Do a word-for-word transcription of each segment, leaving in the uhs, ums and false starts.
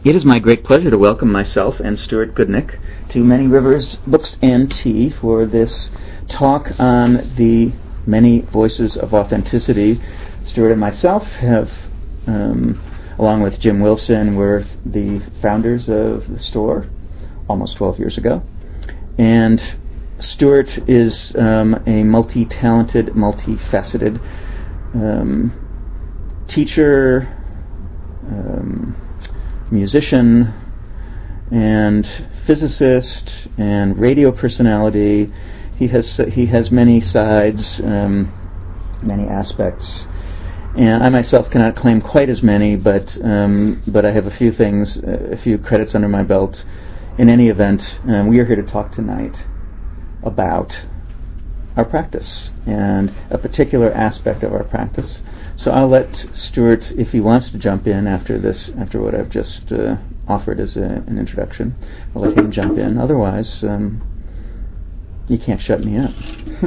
It is my great pleasure to welcome myself and Stuart Goodnick to Many Rivers Books and Tea for this talk on the many voices of authenticity. Stuart and myself have, um, along with Jim Wilson, were the founders of the store almost twelve years ago. And Stuart is um, a multi-talented, multi-faceted um, teacher, um, musician, and physicist, and radio personality. He has he has many sides, um, many aspects, and I myself cannot claim quite as many, but um, but I have a few things, a few credits under my belt. In any event, um, we are here to talk tonight about our practice and a particular aspect of our practice. So I'll let Stuart, if he wants to jump in after this, after what I've just uh, offered as a, an introduction, I'll let him jump in. Otherwise, um, you can't shut me up.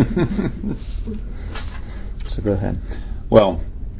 So go ahead. Well,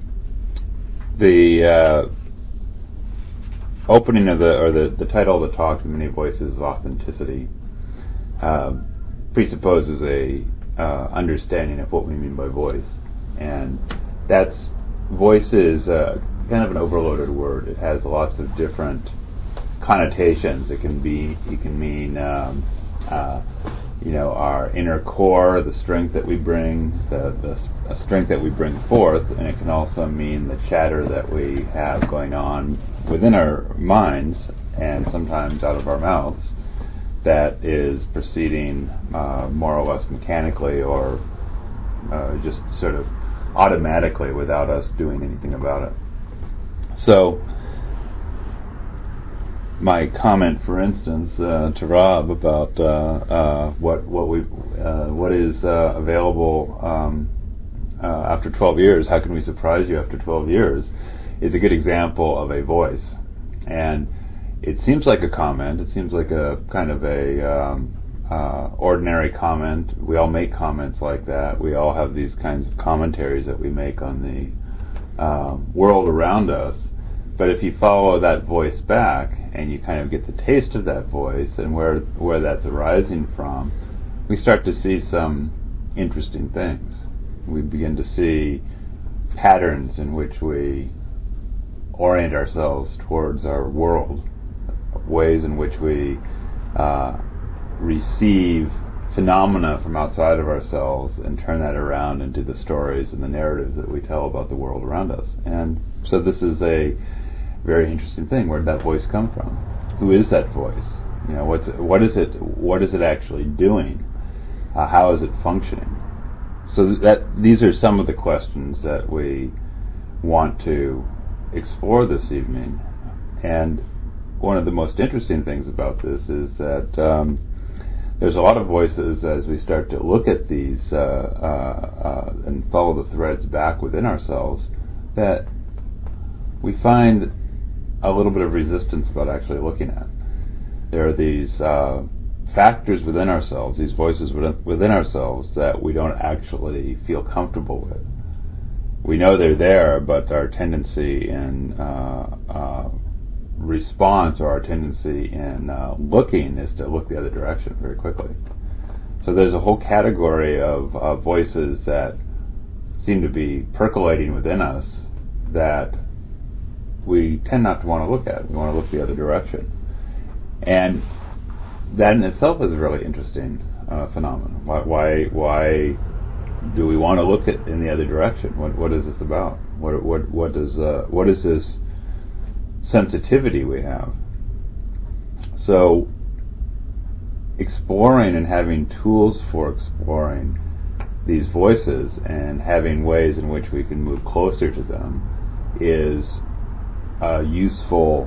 the uh, opening of the, or the, the title of the talk, The Many Voices of Authenticity, uh, presupposes a uh, understanding of what we mean by voice, and that's voice is uh, kind of an overloaded word. It has lots of different connotations. It can be, it can mean, um, uh, you know, our inner core, the strength that we bring, the, the uh, strength that we bring forth, and it can also mean the chatter that we have going on within our minds and sometimes out of our mouths that is proceeding uh, more or less mechanically or uh, just sort of automatically without us doing anything about it. So my comment, for instance, uh, to Rob about uh, uh, what what we uh, what is uh, available um, uh, after twelve years, how can we surprise you after twelve years, is a good example of a voice. And it seems like a comment. It seems like a kind of a um, uh, ordinary comment. We all make comments like that. We all have these kinds of commentaries that we make on the uh, world around us. But if you follow that voice back and you kind of get the taste of that voice and where where that's arising from, we start to see some interesting things. We begin to see patterns in which we orient ourselves towards our world, ways in which we uh, receive phenomena from outside of ourselves and turn that around into the stories and the narratives that we tell about the world around us. And so this is a very interesting thing. Where did that voice come from? Who is that voice? You know, what's what is it? What is it actually doing? Uh, how is it functioning? So that these are some of the questions that we want to explore this evening. And one of the most interesting things about this is that um, there's a lot of voices as we start to look at these uh, uh, uh, and follow the threads back within ourselves, that we find a little bit of resistance about actually looking at. There are these uh, factors within ourselves, these voices within ourselves that we don't actually feel comfortable with. We know they're there, but our tendency in uh, uh, response or our tendency in uh, looking is to look the other direction very quickly. So there's a whole category of uh, voices that seem to be percolating within us that we tend not to want to look at. We want to look the other direction. And that in itself is a really interesting uh, phenomenon. Why, why why do we want to look at in the other direction? What what is this about? What what what is uh, what is this sensitivity we have? So exploring and having tools for exploring these voices and having ways in which we can move closer to them is a useful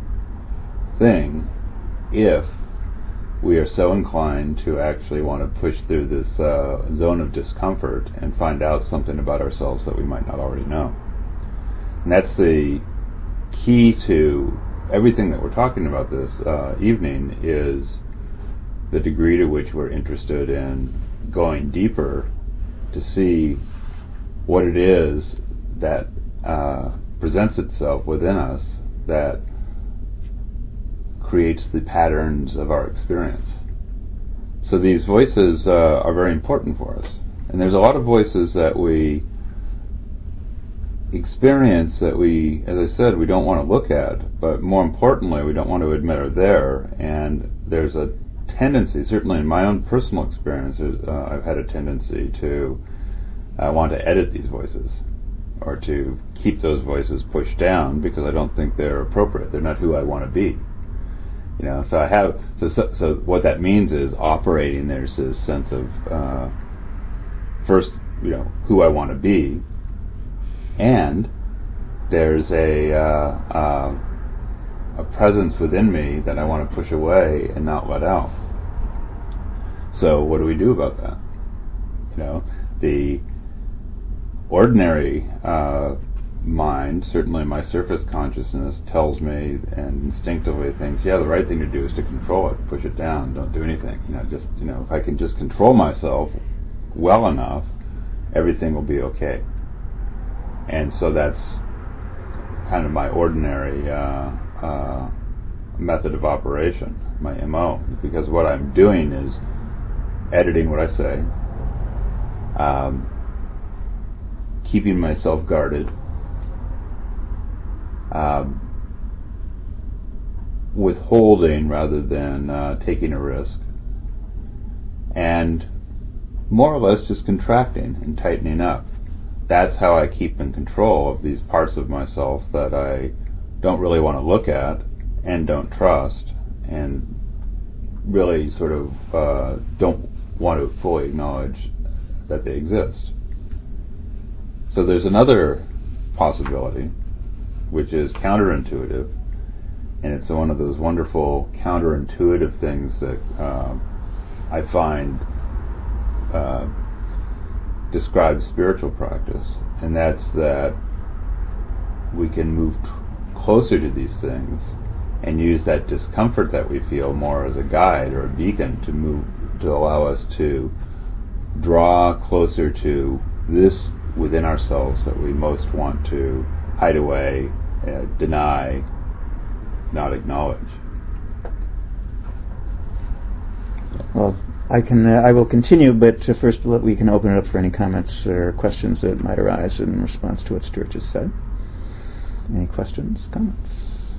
thing if we are so inclined to actually want to push through this uh, zone of discomfort and find out something about ourselves that we might not already know. And that's the key to everything that we're talking about this uh, evening, is the degree to which we're interested in going deeper to see what it is that uh, presents itself within us that creates the patterns of our experience. So these voices uh, are very important for us. And there's a lot of voices that we experience that we, as I said, we don't want to look at, but more importantly, we don't want to admit are there. And there's a tendency, certainly in my own personal experience, uh, I've had a tendency to uh, want to edit these voices, or to keep those voices pushed down because I don't think they're appropriate. They're not who I want to be. You know, so I have so so, so what that means is operating. There's this sense of uh, first, you know, who I want to be, and there's a uh, uh, a presence within me that I want to push away and not let out. So what do we do about that? You know, the ordinary uh, mind, certainly my surface consciousness, tells me and instinctively thinks, yeah, the right thing to do is to control it, push it down, don't do anything. You know, just you know, if I can just control myself well enough, everything will be okay. And so that's kind of my ordinary uh, uh, method of operation, my M O, because what I'm doing is editing what I say, um, keeping myself guarded, um, withholding rather than uh, taking a risk, and more or less just contracting and tightening up. That's how I keep in control of these parts of myself that I don't really want to look at and don't trust and really sort of uh, don't want to fully acknowledge that they exist. So there's another possibility, which is counterintuitive, and it's one of those wonderful counterintuitive things that uh, I find uh, describes spiritual practice, and that's that we can move t- closer to these things and use that discomfort that we feel more as a guide or a beacon to move, to allow us to draw closer to this within ourselves that we most want to hide away, uh, deny, not acknowledge. Well, I can. Uh, I will continue, but uh, first we can open it up for any comments or questions that might arise in response to what Stuart just said. Any questions, comments?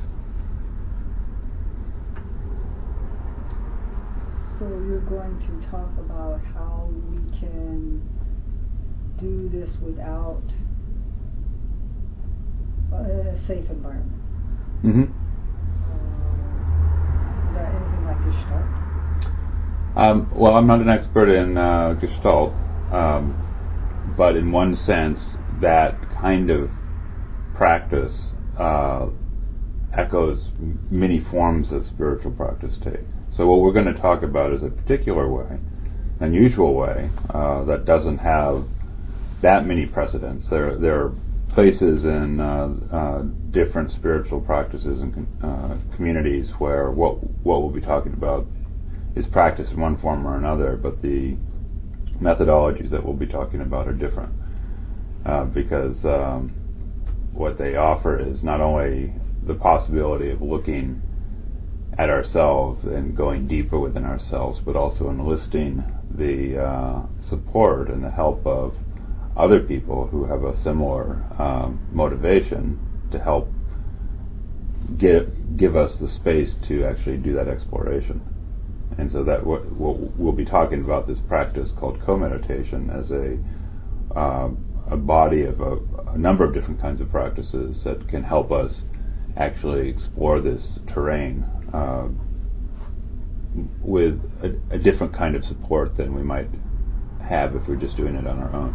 So you're going to talk about how we can do this without uh, a safe environment. Mm-hmm. Uh, is that anything like Gestalt? Um, well, I'm not an expert in uh, Gestalt, um, but in one sense, that kind of practice uh, echoes many forms that spiritual practice take. So what we're going to talk about is a particular way, an unusual way, uh, that doesn't have that many precedents. There, there are places in uh, uh, different spiritual practices and uh, communities where what what we'll be talking about is practiced in one form or another, but the methodologies that we'll be talking about are different, uh, because um, what they offer is not only the possibility of looking at ourselves and going deeper within ourselves, but also enlisting the uh, support and the help of other people who have a similar um, motivation to help give give us the space to actually do that exploration. And so that what, what we'll be talking about this practice called co-meditation as a uh, a body of a, a number of different kinds of practices that can help us actually explore this terrain uh, with a, a different kind of support than we might have if we're just doing it on our own.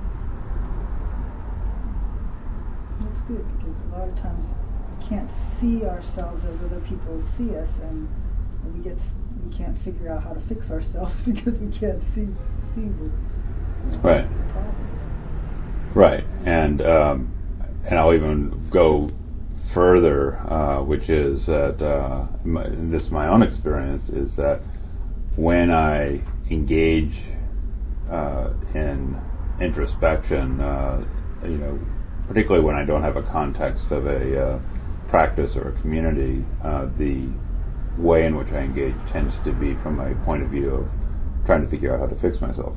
That's good, because a lot of times we can't see ourselves as other people see us, and we get we can't figure out how to fix ourselves because we can't see see the, the right problem. Right, and um, and I'll even go further, uh, which is that uh, my, and this is my own experience, is that when I engage uh, in introspection, uh, you know, particularly when I don't have a context of a uh, practice or a community, uh, the way in which I engage tends to be from a point of view of trying to figure out how to fix myself.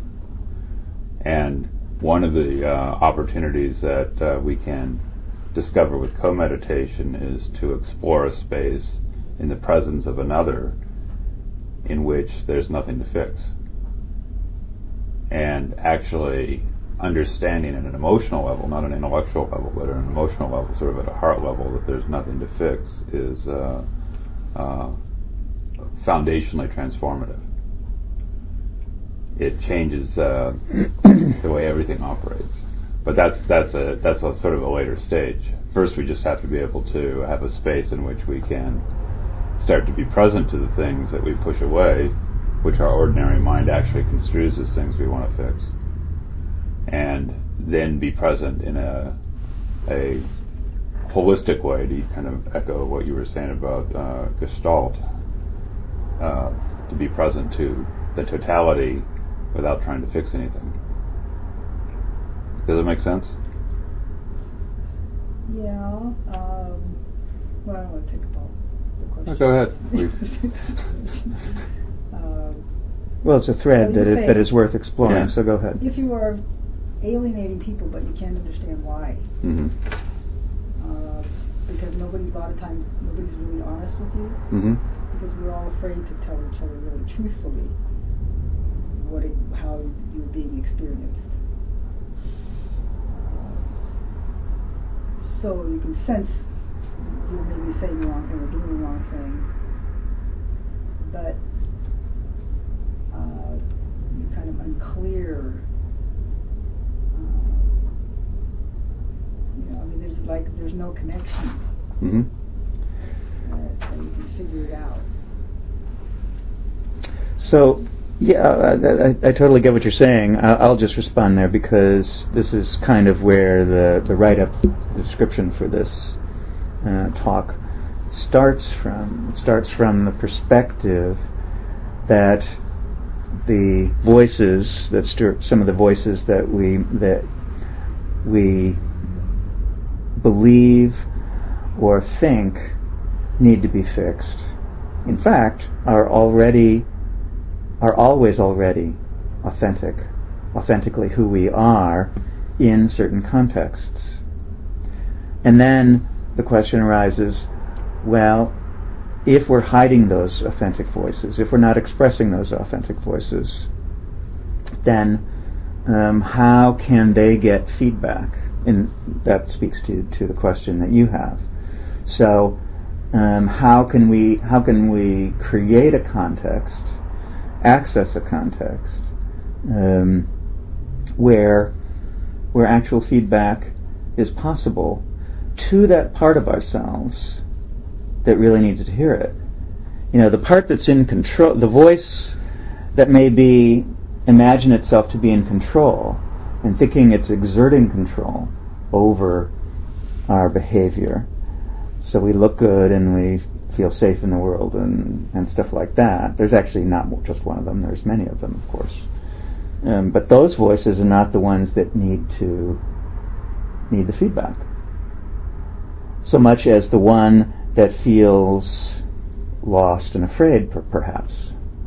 And one of the uh, opportunities that uh, we can discover with co-meditation is to explore a space in the presence of another in which there's nothing to fix. And actually understanding at an emotional level, not an intellectual level, but at an emotional level, sort of at a heart level, that there's nothing to fix is uh, uh, foundationally transformative. It changes uh, the way everything operates. But that's that's a that's a sort of a later stage. First, we just have to be able to have a space in which we can start to be present to the things that we push away, which our ordinary mind actually construes as things we want to fix, and then be present in a a holistic way, to kind of echo what you were saying about uh, Gestalt, uh, to be present to the totality without trying to fix anything. Does it make sense? Yeah. Um, well, I don't want to take about the question. Oh, go ahead. um, well, it's a thread that, it, that is worth exploring, yeah. so go ahead. If you are alienating people, but you can't understand why, mm-hmm. uh, because nobody, a lot of times, nobody's really honest with you, mm-hmm. because we're all afraid to tell each other really truthfully what it, how you're being experienced. So you can sense you're maybe saying the wrong thing or doing the wrong thing, but uh, you're kind of unclear. Uh, you know, I mean, there's like there's no connection. Mm-hmm. Uh, that you can figure it out. So, yeah, I, I, I totally get what you're saying. I'll, I'll just respond there because this is kind of where the, the write-up description for this uh, talk starts from. It starts from the perspective that the voices that stir, some of the voices that we that we believe or think need to be fixed, in fact, are already are always already authentic, authentically who we are in certain contexts. And then the question arises, well, if we're hiding those authentic voices, if we're not expressing those authentic voices, then um, how can they get feedback? And that speaks to, to the question that you have. So, um, how can we how can we create a context, access a context um, where where actual feedback is possible to that part of ourselves that really needs to hear it? You know, the part that's in control, the voice that may be imagine itself to be in control and thinking it's exerting control over our behavior, so we look good and we feel safe in the world and, and stuff like that. There's actually not just one of them, there's many of them, of course. Um, but those voices are not the ones that need to need the feedback, so much as the one that feels lost and afraid, per- perhaps,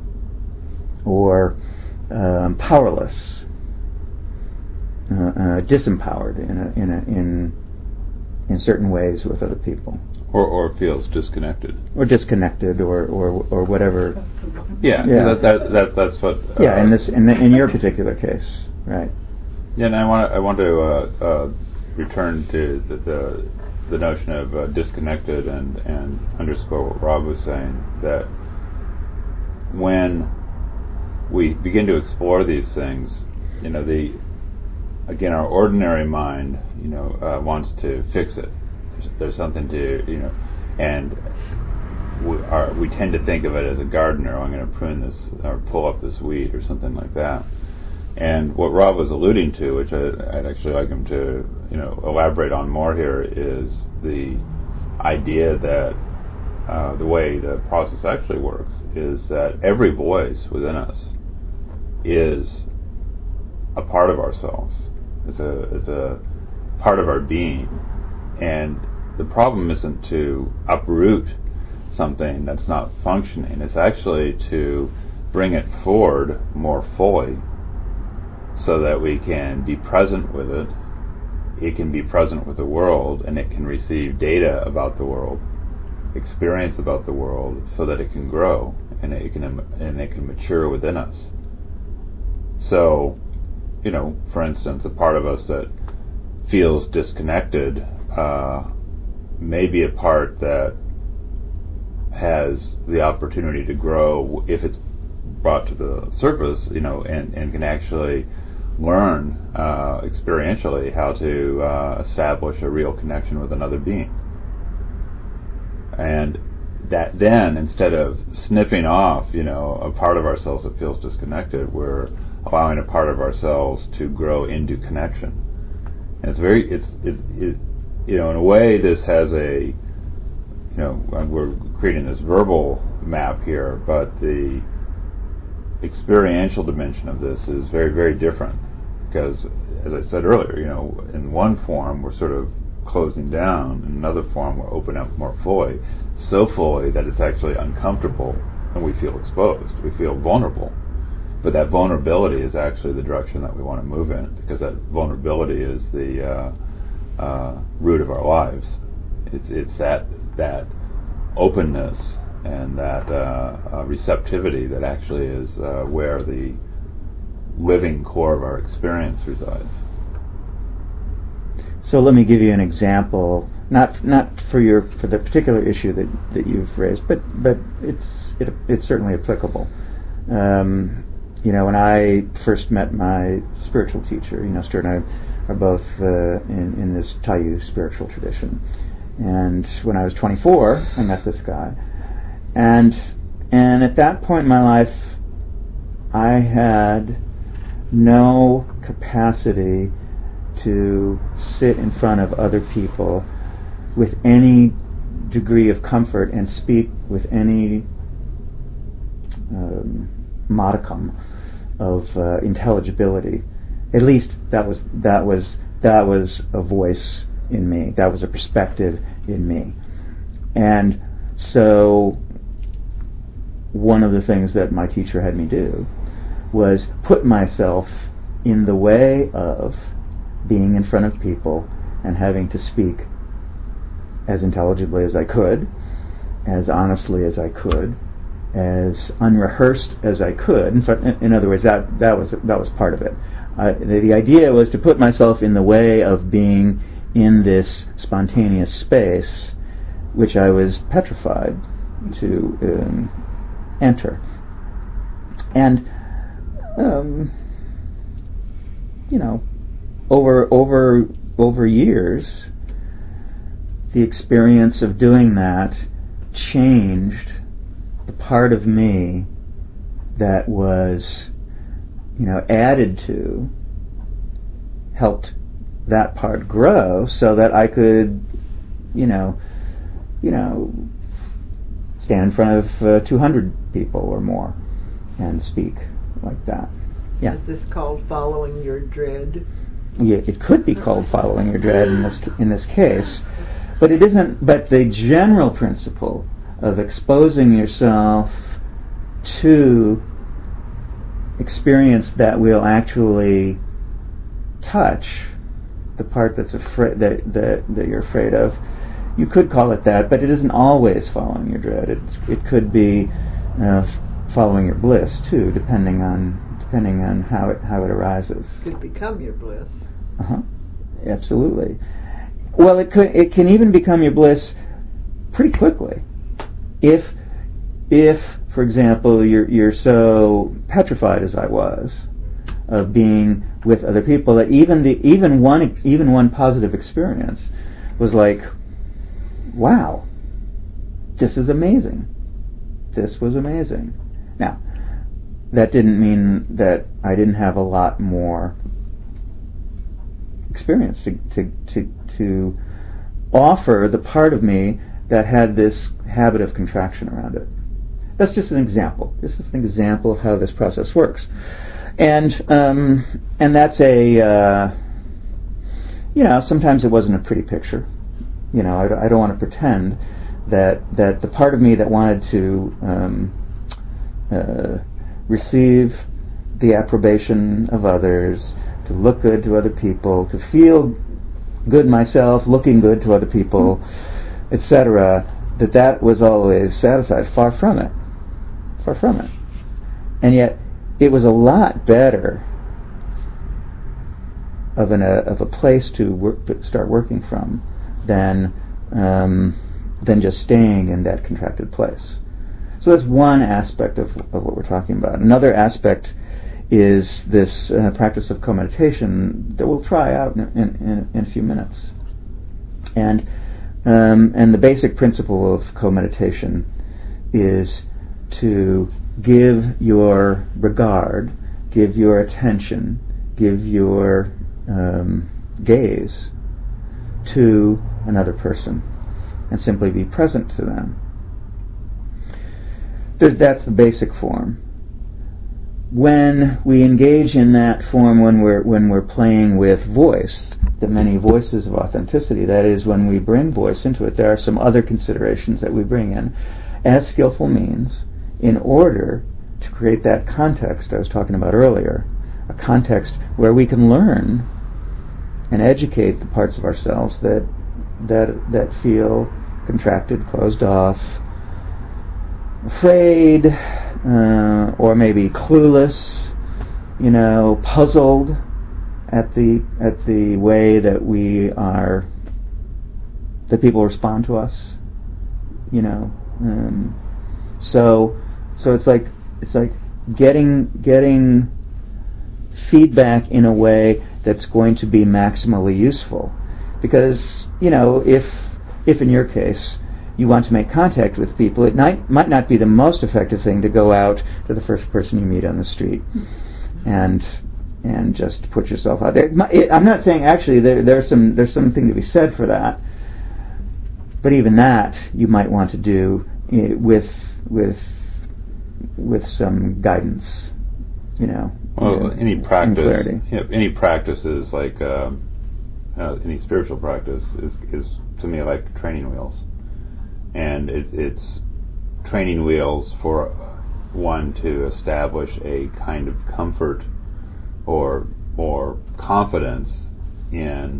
or um, powerless, uh, uh, disempowered in a, in a, in in certain ways with other people, or or feels disconnected, or disconnected, or or, or whatever. Yeah, yeah. That, that, that that's what. Uh, yeah, in this in the, in your particular case, right? Yeah, and I want I want to uh, uh, return to the, the the notion of uh, disconnected and and underscore what Rob was saying, that when we begin to explore these things, you know, the again, our ordinary mind, you know, uh, wants to fix it. There's, there's something to, you know, and we, are, we tend to think of it as a gardener. Oh, I'm going to prune this or pull up this weed or something like that. And what Rob was alluding to, which I, I'd actually like him to, you know, elaborate on more here, is the idea that uh, the way the process actually works is that every voice within us is a part of ourselves. It's a it's a part of our being, and the problem isn't to uproot something that's not functioning. It's actually to bring it forward more fully so that we can be present with it. It can be present with the world, and it can receive data about the world, experience about the world, so that it can grow and it can and it can mature within us. So, you know, for instance, a part of us that feels disconnected uh, may be a part that has the opportunity to grow if it's brought to the surface, you know, and, and can actually learn uh, experientially how to uh, establish a real connection with another being. And that then, instead of snipping off, you know, a part of ourselves that feels disconnected, we're allowing a part of ourselves to grow into connection. And it's very, it's, it, it, you know, in a way, this has a, you know, we're creating this verbal map here, but the experiential dimension of this is very, very different. Because, as I said earlier, you know, in one form we're sort of closing down, in another form we're opening up more fully, so fully that it's actually uncomfortable and we feel exposed, we feel vulnerable. But that vulnerability is actually the direction that we want to move in, because that vulnerability is the uh, uh, root of our lives. It's it's that that openness and that uh, uh, receptivity that actually is uh, where the living core of our experience resides. So let me give you an example, not not for your for the particular issue that, that you've raised, but but it's it, it's certainly applicable. Um, you know, when I first met my spiritual teacher, you know, Stuart and I are both uh, in in this Taiyu spiritual tradition, and when I was twenty-four, I met this guy, and and at that point in my life, I had no capacity to sit in front of other people with any degree of comfort and speak with any um, modicum of uh, intelligibility. At least that was that was that was a voice in me. That was a perspective in me. And so one of the things that my teacher had me do was put myself in the way of being in front of people and having to speak as intelligibly as I could, as honestly as I could, as unrehearsed as I could. In, fact, in other words, that that was that was part of it. Uh, the, the idea was to put myself in the way of being in this spontaneous space, which I was petrified to um, enter. And um, you know, over over over years, the experience of doing that changed the part of me that was, you know, added to, helped that part grow so that I could, you know, you know, stand in front of uh, two hundred people or more and speak like that. Yeah. Is this called following your dread? Yeah, it could be called following your dread in this in this case, but it isn't. But the general principle of exposing yourself to experience that will actually touch the part that's afraid that, that that you're afraid of, you could call it that, but it isn't always following your dread. It's, it could be uh, f- following your bliss too, depending on depending on how it how it arises. It could become your bliss. Uh huh. Absolutely. Well, it could. It can even become your bliss pretty quickly, if if, for example, you're you're so petrified as I was of being with other people that even the even one even one positive experience was like, wow, this is amazing. This was amazing. Now, that didn't mean that I didn't have a lot more experience to to to, to offer the part of me that had this habit of contraction around it. That's just an example. This is an example of how this process works, and um, and that's a uh, you know, sometimes it wasn't a pretty picture. You know, I, I don't want to pretend that that the part of me that wanted to um, uh, receive the approbation of others, to look good to other people, to feel good myself, looking good to other people, et cetera, that that was always satisfied. Far from it. Far from it. And yet, it was a lot better of an uh, of a place to work, to start working from than um, than just staying in that contracted place. So that's one aspect of of what we're talking about. Another aspect is this uh, practice of co-meditation that we'll try out in, in, in a few minutes. And um, and the basic principle of co-meditation is to give your regard, give your attention, give your um, gaze to another person, and simply be present to them. There's, that's the basic form. When we engage in that form, when we're when we're playing with voice, the many voices of authenticity, that is, when we bring voice into it, there are some other considerations that we bring in as skillful means in order to create that context I was talking about earlier, a context where we can learn and educate the parts of ourselves that that that feel contracted, closed off, afraid, uh, or maybe clueless, you know, puzzled at the at the way that we are, that people respond to us, you know. Um, so, so it's like it's like getting getting feedback in a way that's going to be maximally useful, because you know if if in your case you want to make contact with people, it might, might not be the most effective thing to go out to the first person you meet on the street and and just put yourself out there. It, I'm not saying actually there, there's some there's something to be said for that, but even that you might want to do with with with some guidance, you know. Well, in, any practice, yeah, any practice is like um, uh, any spiritual practice is is to me like training wheels. And it, it's training wheels for one to establish a kind of comfort or or confidence in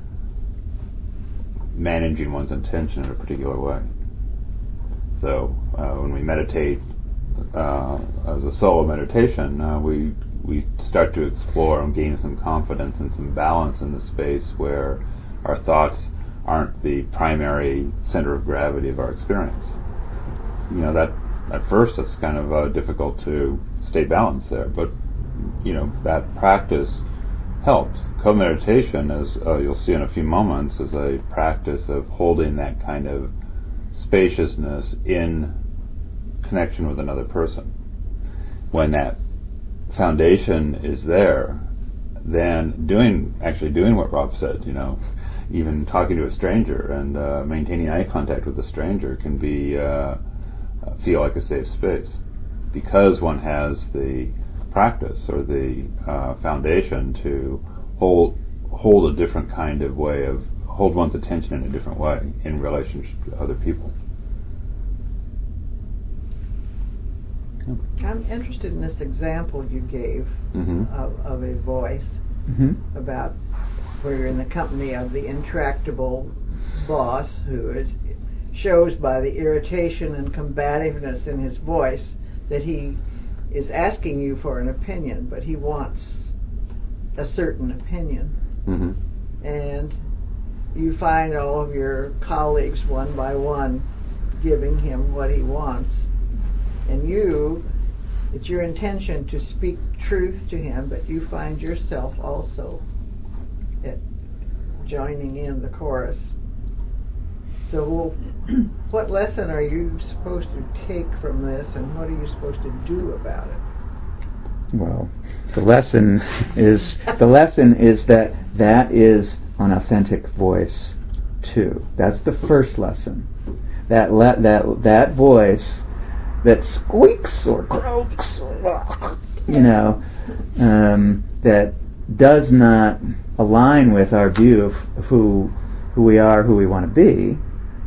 managing one's intention in a particular way. So uh, when we meditate uh, as a solo meditation, uh, we we start to explore and gain some confidence and some balance in the space where our thoughts aren't the primary center of gravity of our experience. You know, that at first it's kind of uh, difficult to stay balanced there, but you know, that practice helps. Co-meditation, as uh, you'll see in a few moments, is a practice of holding that kind of spaciousness in connection with another person. When that foundation is there, then doing actually doing what Rob said, you know, even talking to a stranger and uh, maintaining eye contact with a stranger can be uh, feel like a safe space, because one has the practice or the uh, foundation to hold hold a different kind of way of hold one's attention in a different way in relationship to other people. I'm interested in this example you gave mm-hmm. of, of a voice mm-hmm. about where you're in the company of the intractable boss who is, shows by the irritation and combativeness in his voice that he is asking you for an opinion, but he wants a certain opinion. Mm-hmm. And you find all of your colleagues one by one giving him what he wants. And you, it's your intention to speak truth to him, but you find yourself also at joining in the chorus. So what lesson are you supposed to take from this, and what are you supposed to do about it? Well, the lesson is the lesson is that that is an authentic voice too. That's the first lesson. That le- that that voice that squeaks or croaks, or, you know, um, that does not align with our view of who who we are, who we want to be,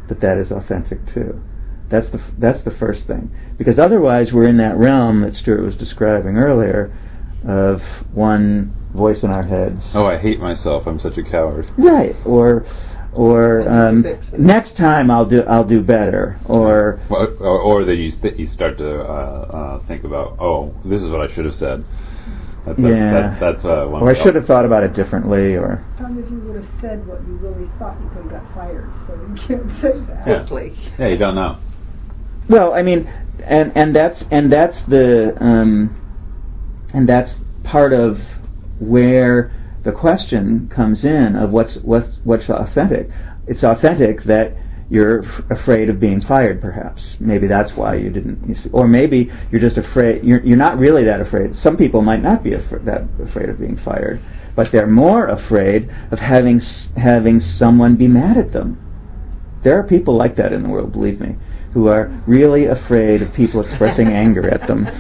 that that is authentic too. That's the that's the first thing, because otherwise we're in that realm that Stuart was describing earlier, of one voice in our heads. Oh, I hate myself. I'm such a coward. Right, or or um, next time I'll do I'll do better, or well, or, or that you th- you start to uh, uh, think about, oh, this is what I should have said. That, that, yeah, that, that's uh, one. Or I should have thought about it differently, or. Tom, if you would have said what you really thought, you could have got fired. So you can't say that. Yeah, yeah, you don't know. Well, I mean, and and that's and that's the um, and that's part of where the question comes in of what's what's what's authentic. It's authentic that you're f- afraid of being fired, perhaps. Maybe that's why you didn't. You see, or maybe you're just afraid. You're you're not really that afraid. Some people might not be af- that afraid of being fired, but they're more afraid of having s- having someone be mad at them. There are people like that in the world, believe me, who are really afraid of people expressing anger at them.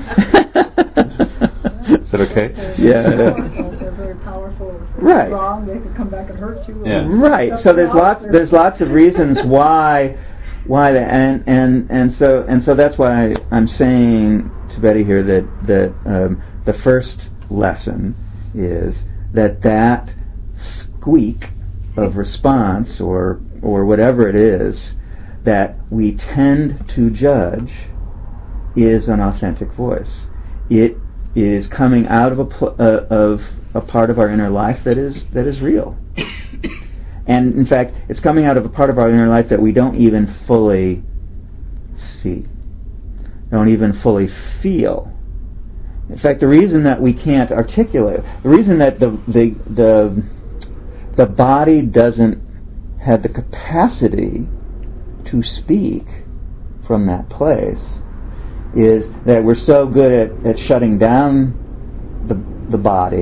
Is that okay? Yeah. They're very powerful. If they're Right. wrong, they could come back and hurt you. Yeah. Right. So there's lots there's lots of reasons why why that, and and and so and so that's why I'm saying to Betty here that that um, the first lesson is that that squeak of response, or or whatever it is that we tend to judge, is an authentic voice. It is coming out of a pl- uh, of a part of our inner life that is that is real, and in fact, it's coming out of a part of our inner life that we don't even fully see, don't even fully feel. In fact, the reason that we can't articulate, the reason that the the the the body doesn't have the capacity to speak from that place, is that we're so good at, at shutting down the the body,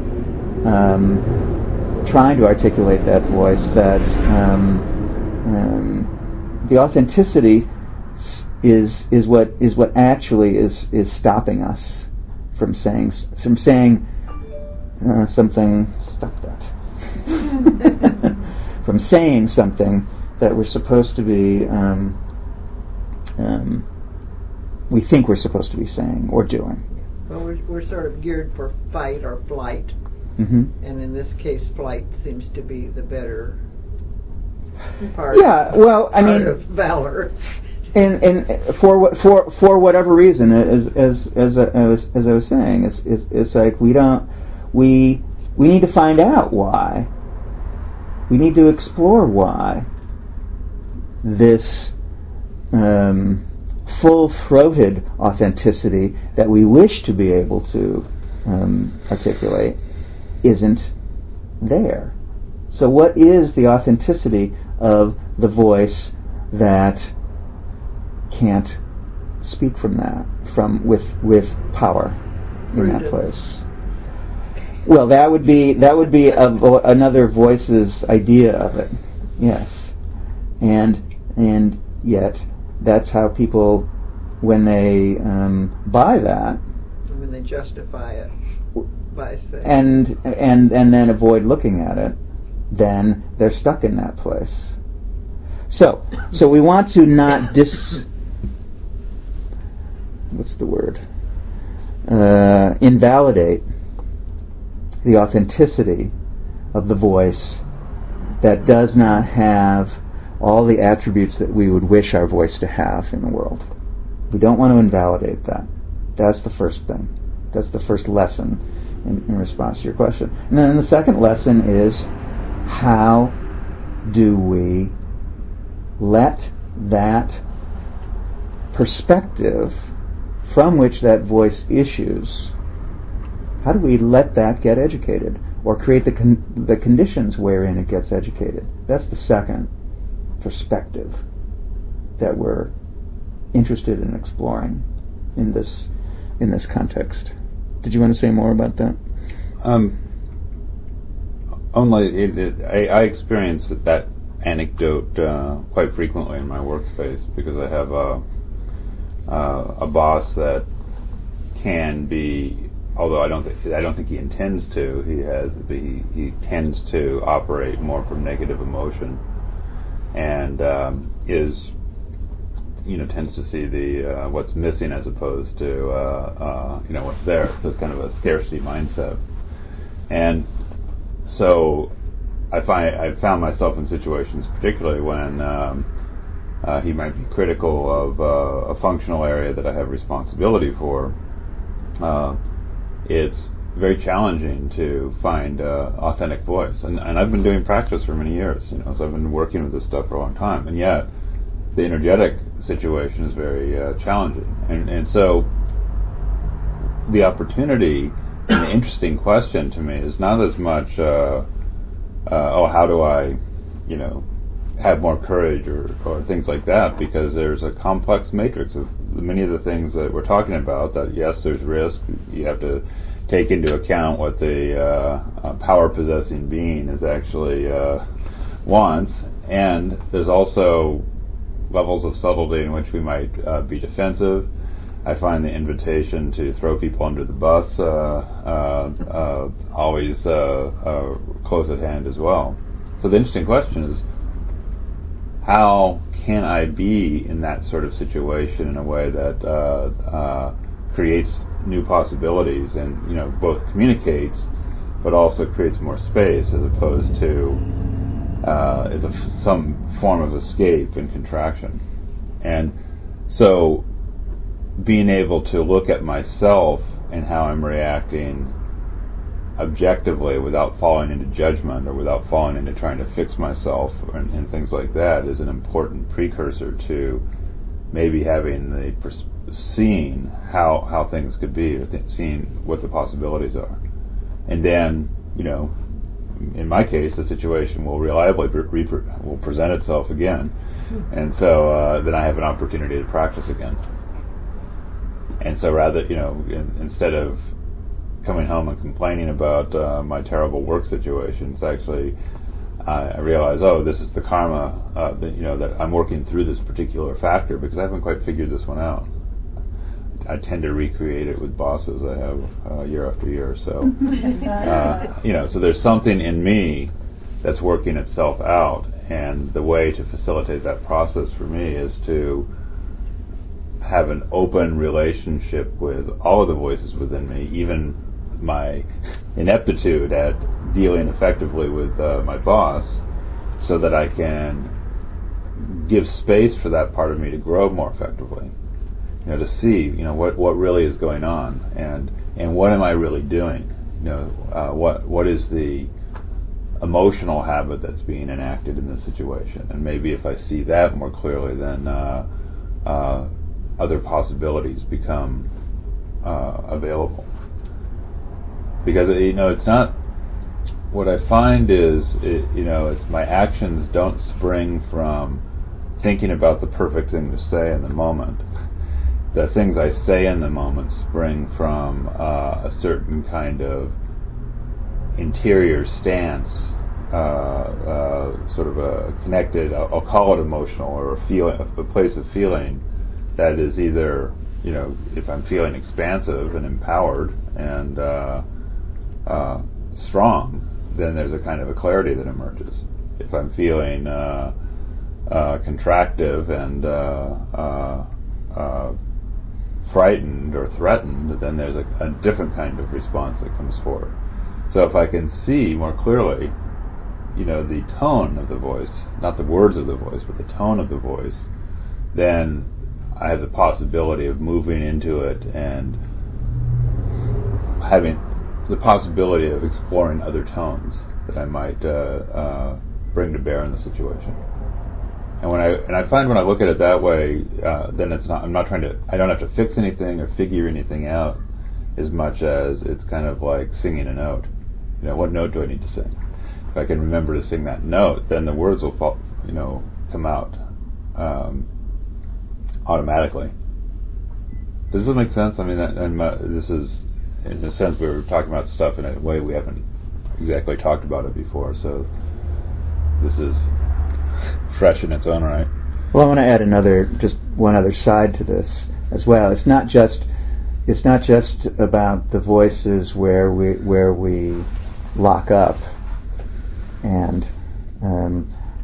um, trying to articulate that voice, that um, um, the authenticity is is what is what actually is is stopping us from saying from saying uh, something. Stop that. From saying something that we're supposed to be, um, um, we think we're supposed to be saying or doing. Well, we're, we're sort of geared for fight or flight, Mm-hmm. and in this case, flight seems to be the better part. Yeah, well, I part mean, of valor. and and for what for for whatever reason, as as as as, as I was saying, it's, it's it's like we don't we we need to find out why. We need to explore why this um, full-throated authenticity that we wish to be able to um, articulate isn't there. So what is the authenticity of the voice that can't speak from that, from with with power in Rooted. that place? Well, that would be that would be a vo- another voice's idea of it, yes, and and yet that's how people, when they um, buy that, When they justify it by saying. and and and then avoid looking at it, then they're stuck in that place. So so we want to not dis. What's the word? Uh, invalidate the authenticity of the voice that does not have all the attributes that we would wish our voice to have in the world. We don't want to invalidate that. That's the first thing. That's the first lesson in, in response to your question. And then the second lesson is, how do we let that perspective from which that voice issues, how do we let that get educated, or create the con- the conditions wherein it gets educated? That's the second perspective that we're interested in exploring in this in this context. Did you want to say more about that? Um, only it, it, I, I experience that, that anecdote uh, quite frequently in my workspace, because I have a uh, a boss that can be, although I don't think I don't think he intends to. He has he he tends to operate more from negative emotion, and um, is, you know, tends to see the uh, what's missing as opposed to uh, uh, you know what's there. So it's kind of a scarcity mindset, and so I find I found myself in situations, particularly when um, uh, he might be critical of uh, a functional area that I have responsibility for. Uh, it's very challenging to find uh, authentic voice, and, and I've been doing practice for many years. You know, so I've been working with this stuff for a long time, and yet the energetic situation is very uh, challenging. And, and so the opportunity and the interesting question to me is not as much, uh, uh, oh, how do I, you know, have more courage or, or things like that, because there's a complex matrix of many of the things that we're talking about, that yes, there's risk, you have to take into account what the uh, uh, power-possessing being is actually uh, wants, and there's also levels of subtlety in which we might uh, be defensive. I find the invitation to throw people under the bus uh, uh, uh, always uh, uh, close at hand as well. So the interesting question is, how can I be in that sort of situation in a way that uh, uh, creates new possibilities and, you know, both communicates but also creates more space, as opposed to uh, is a f- some form of escape and contraction. And so being able to look at myself and how I'm reacting objectively without falling into judgment or without falling into trying to fix myself and, and things like that is an important precursor to maybe having the pers- seeing how how things could be, or th- seeing what the possibilities are. And then, you know, in my case, the situation will reliably re- re- will present itself again, and so uh, then I have an opportunity to practice again. And so rather, you know, in, instead of coming home and complaining about uh, my terrible work situations, actually uh, I realize, oh, this is the karma, uh, that, you know, that I'm working through this particular factor because I haven't quite figured this one out. I tend to recreate it with bosses I have uh, year after year. So, uh, you know, so there's something in me that's working itself out, and the way to facilitate that process for me is to have an open relationship with all of the voices within me, even my ineptitude at dealing effectively with uh, my boss, so that I can give space for that part of me to grow more effectively. You know, to see, you know, what, what really is going on, and and what am I really doing? You know, uh, what what is the emotional habit that's being enacted in this situation? And maybe if I see that more clearly, then uh, uh, other possibilities become uh, available. Because, you know, it's not, what I find is, it, you know, it's my actions don't spring from thinking about the perfect thing to say in the moment. The things I say in the moment spring from uh, a certain kind of interior stance, uh, uh, sort of a connected, I'll, I'll call it emotional, or a feel, a place of feeling that is either, you know, if I'm feeling expansive and empowered and uh, uh, strong, then there's a kind of a clarity that emerges. If I'm feeling uh, uh, contractive and uh, uh, uh, frightened or threatened, then there's a, a different kind of response that comes forward. So if I can see more clearly, you know, the tone of the voice, not the words of the voice, but the tone of the voice, then I have the possibility of moving into it and having the possibility of exploring other tones that I might uh, uh, bring to bear in the situation. And when I and I find when I look at it that way, uh, then it's not. I'm not trying to. I don't have to fix anything or figure anything out, as much as it's kind of like singing a note. You know, what note do I need to sing? If I can remember to sing that note, then the words will fall, you know, come out um, automatically. Does this make sense? I mean, that, and my, this is, in a sense, we were talking about stuff in a way we haven't exactly talked about it before. So this is fresh in its own right. Well, I want to add another, just one other side to this as well. It's not just, it's not just about the voices where we where we lock up and um,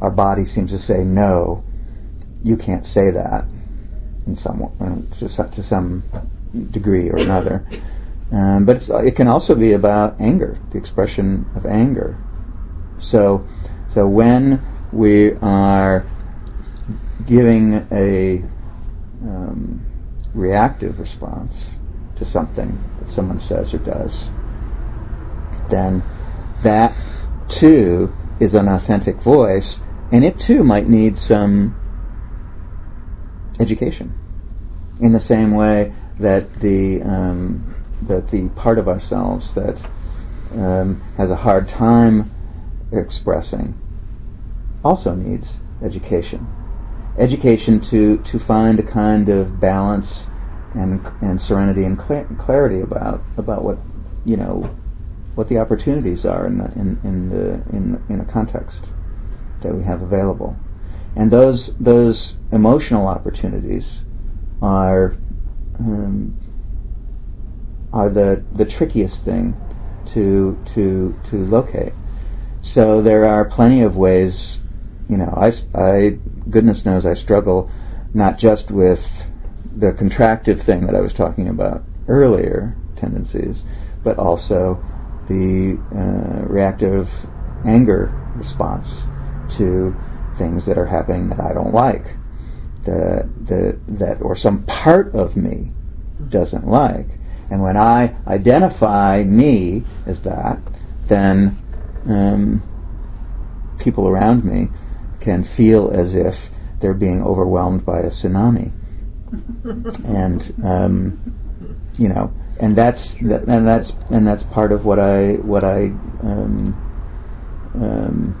our body seems to say, no, you can't say that in some uh, to, some, to some degree or another. Um, but it's, it can also be about anger, the expression of anger. So, so when we are giving a um, reactive response to something that someone says or does, then that too is an authentic voice, and it too might need some education. In the same way that the um, that the part of ourselves that um, has a hard time expressing also needs education. Education to, to find a kind of balance and and serenity and cl- clarity about about what you know what the opportunities are in the in, in the in in a context that we have available. And those those emotional opportunities are um, are the the trickiest thing to to to locate. So there are plenty of ways. You know, I, I goodness knows I struggle not just with the contractive thing that I was talking about earlier, tendencies, but also the uh, reactive anger response to things that are happening that I don't like, the, the, that or some part of me doesn't like. And when I identify me as that, then um, people around me can feel as if they're being overwhelmed by a tsunami. And um, you know, and that's that, and that's and that's part of what I what I um, um,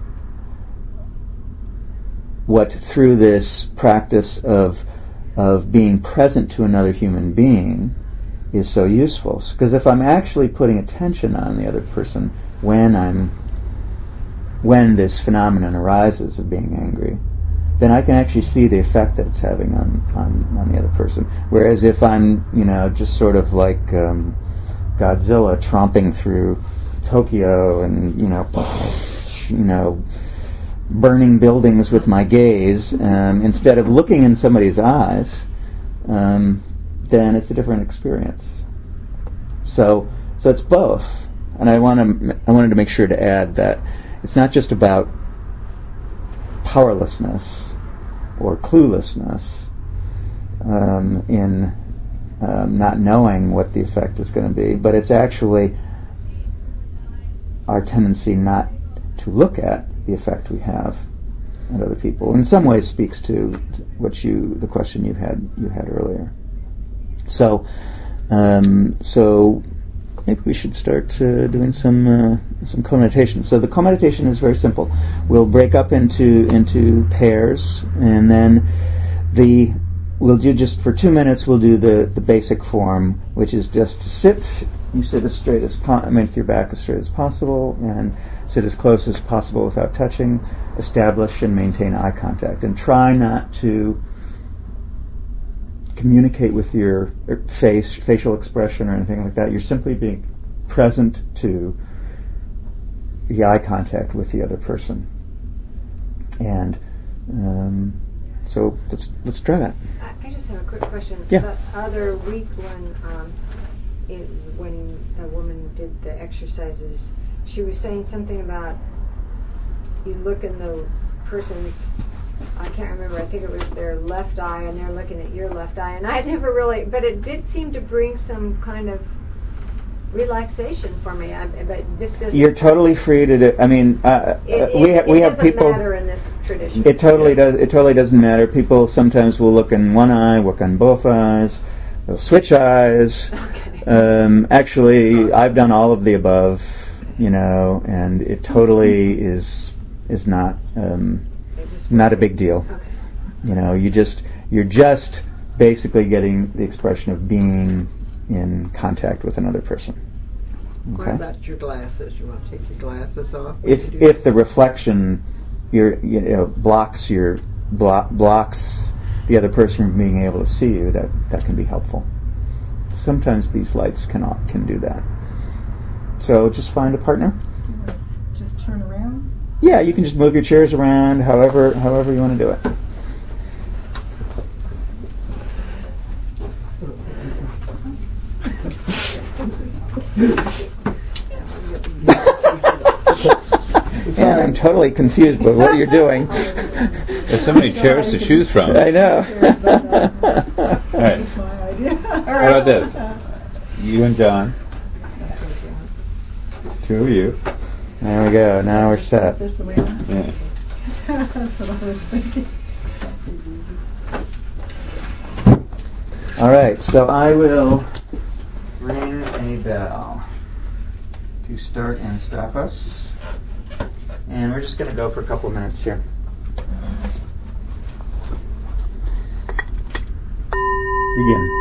what through this practice of of being present to another human being is so useful. Because if I'm actually putting attention on the other person when I'm when this phenomenon arises of being angry, then I can actually see the effect that it's having on, on, on the other person. Whereas if I'm, you know, just sort of like um, Godzilla tromping through Tokyo and, you know, you know, burning buildings with my gaze, um, instead of looking in somebody's eyes, um, then it's a different experience. So, so it's both. And I want to, I wanted to make sure to add that it's not just about powerlessness or cluelessness um, in um, not knowing what the effect is going to be, but it's actually our tendency not to look at the effect we have on other people. In some ways, speaks to what you, the question you had you had earlier. So, um, so. Maybe we should start uh, doing some uh, some co-meditation. So the co-meditation is very simple. We'll break up into into pairs, and then the we'll do just for two minutes. We'll do the, the basic form, which is just to sit. You sit as straight as po- I mean, with your back as straight as possible, and sit as close as possible without touching. Establish and maintain eye contact, and try not to communicate with your face, facial expression or anything like that. You're simply being present to the eye contact with the other person. And um, so let's let's try that. I, I just have a quick question. Yeah. The other week when um, it, when a woman did the exercises, she was saying something about you look in the person's, I can't remember, I think it was their left eye, and they're looking at your left eye, and I never really, but it did seem to bring some kind of relaxation for me. I, but this doesn't. You're totally free to do. I mean, uh, it, we ha- it, we it have people. It doesn't matter in this tradition. It totally does. It totally doesn't matter. People sometimes will look in one eye, work on both eyes. They'll switch eyes. Okay. Um, actually, I've done all of the above. You know, and it totally is is not. Um, Not a big deal. Okay. You know, you just you're just basically getting the expression of being in contact with another person. Okay? What about your glasses? You want to take your glasses off? If if the reflection your you know blocks your blo- blocks the other person from being able to see you, that that can be helpful. Sometimes these lights cannot can do that. So just find a partner. Just turn around. Yeah, you can just move your chairs around, however, however you want to do it. And I'm totally confused by what you're doing. There's so many chairs to choose from. I know. All right. How about this? You and John. Two of you. There we go. Now we're set. This way. Yeah. That's what I was thinking. All right. So I will ring a bell to start and stop us. And we're just going to go for a couple of minutes here. Begin.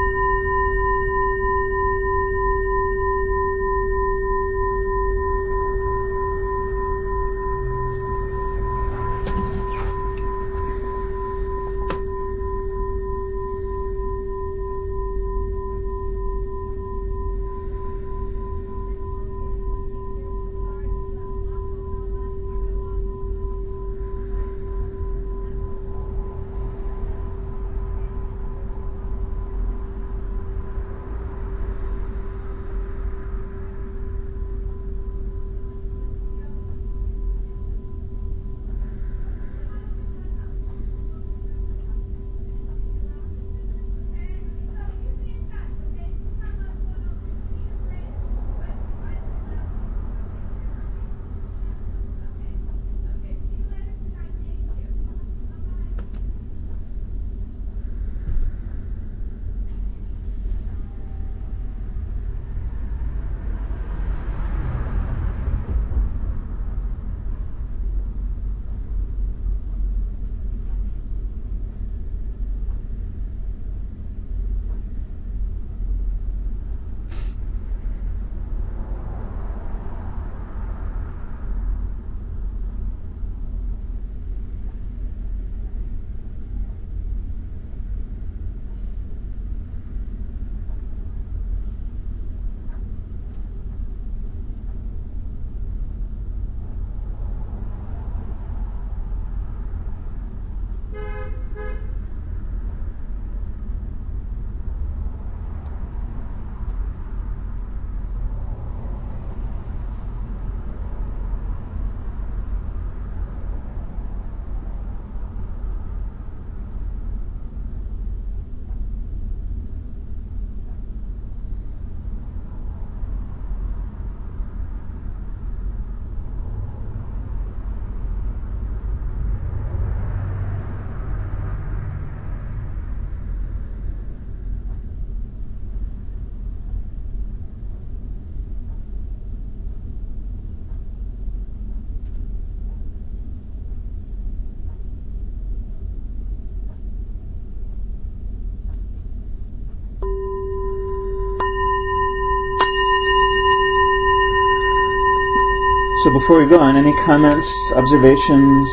So before we go on, any comments, observations,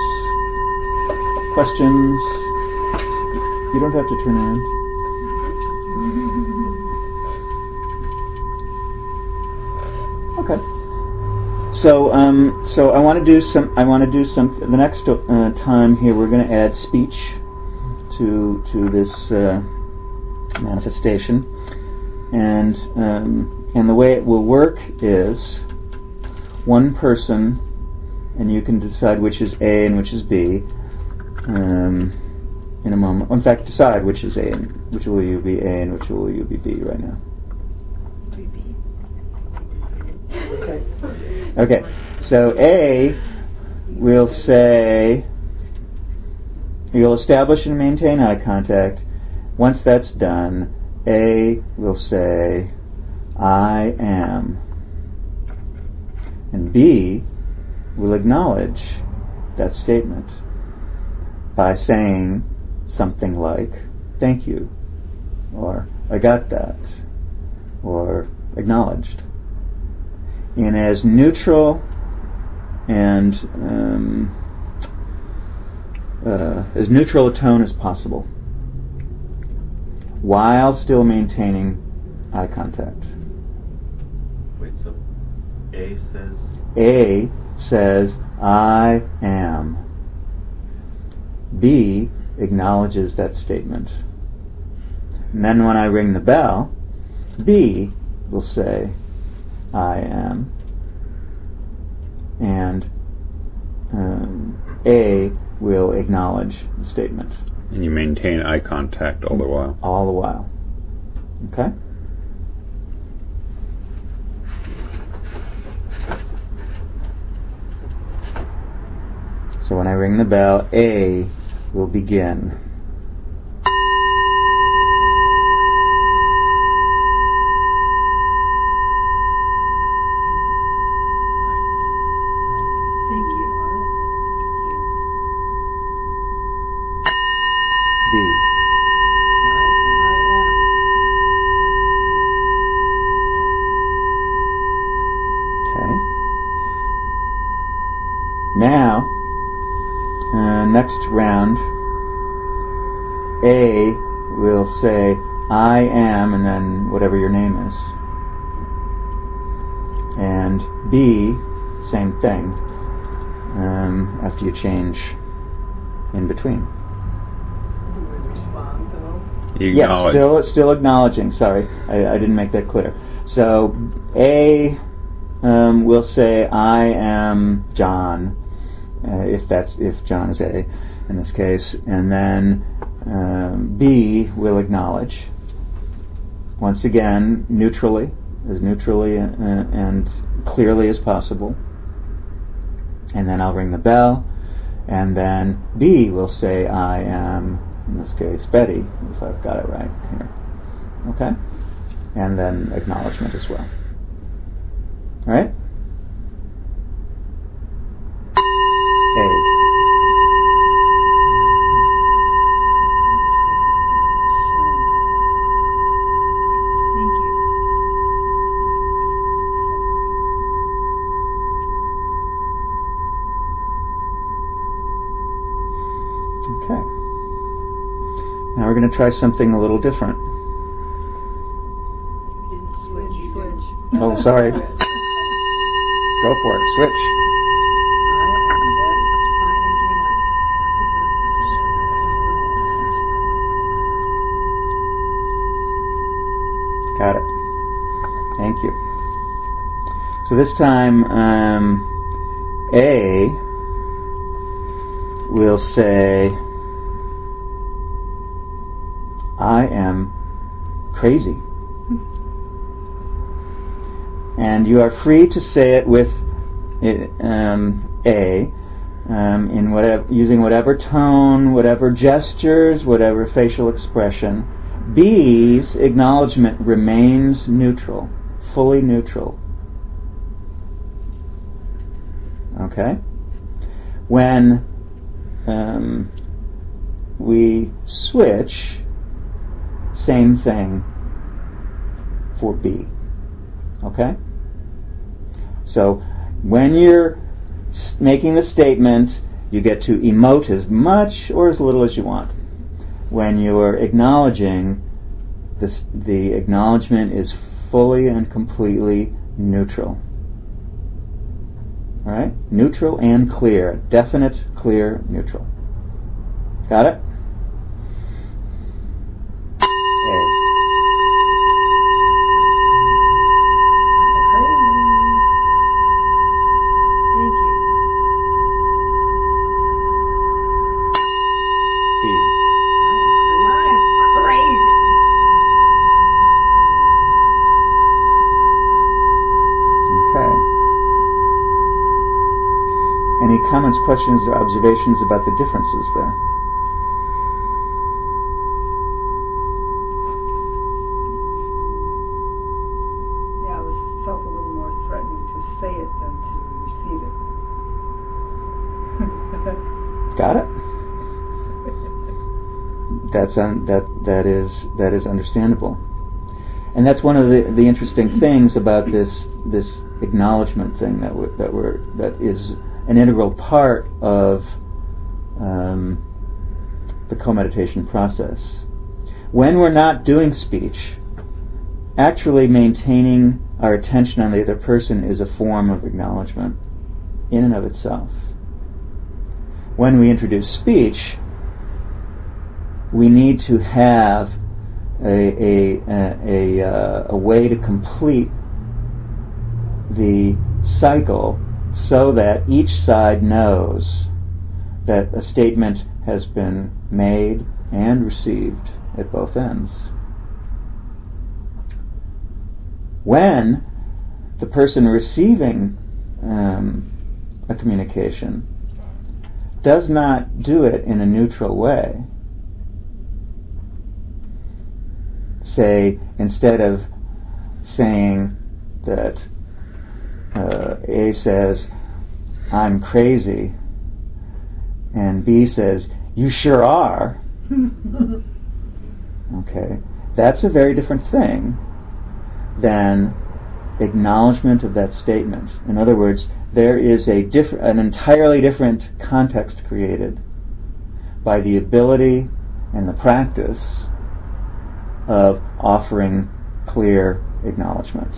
questions? You don't have to turn around. Okay. So, um, so I want to do some. I want to do some. The next uh, time here, we're going to add speech to to this uh, manifestation, and um, and the way it will work is one person, and you can decide which is A and which is B. Um, in a moment. In fact, decide which is A and which will you be A and which will you be B right now. Okay. Okay, so A will say, you'll establish and maintain eye contact. Once that's done, A will say, I am. And B will acknowledge that statement by saying something like, thank you, or I got that, or acknowledged, in as neutral and um, uh, as neutral a tone as possible, while still maintaining eye contact. Wait, so A says... A says, I am. B acknowledges that statement. And then when I ring the bell, B will say, I am. And um, A will acknowledge the statement. And you maintain eye contact all the while. All the while. Okay? So when I ring the bell, A will begin. Now, uh, next round, A will say, I am, and then whatever your name is. And B, same thing, um, after you change in between. Do we respond, though? You Yes, acknowledge. still, still acknowledging, sorry, I, I didn't make that clear. So, A um, will say, I am John. Uh, if that's if John is A in this case, and then um, B will acknowledge once again neutrally, as neutrally uh, and clearly as possible, and then I'll ring the bell, and then B will say I am, in this case, Betty, if I've got it right here. Okay, and then acknowledgement as well. All right. A. Thank you. Okay. Now we're going to try something a little different. You didn't switch. Switch. Oh, sorry. Go for it. Switch. Got it. Thank you. So this time, um, A will say, I am crazy. And you are free to say it with it, um, A, um, in whatever, using whatever tone, whatever gestures, whatever facial expression. B's acknowledgement remains neutral, fully neutral. Okay? When um, we switch, same thing for B. Okay? So when you're making the statement, you get to emote as much or as little as you want. When you're acknowledging, this, the acknowledgement is fully and completely neutral. All right? Neutral and clear. Definite, clear, neutral. Got it? A. Any comments, questions, or observations about the differences there? Yeah, it was, felt a little more threatening to say it than to receive it. Got it? That's un, that that is that is understandable, and that's one of the, the interesting things about this this acknowledgement thing that we're, that we're that is an integral part of um, the co-meditation process. When we're not doing speech, actually maintaining our attention on the other person is a form of acknowledgement. in and of itself. When we introduce speech, we need to have a, a, a, a, uh, a way to complete the cycle so that each side knows that a statement has been made and received at both ends. When the person receiving um, a communication does not do it in a neutral way, say, instead of saying that uh, A says, "I'm crazy," and B says, "You sure are," okay, that's a very different thing than acknowledgement of that statement. In other words, there is a diff- an entirely different context created by the ability and the practice of offering clear acknowledgement.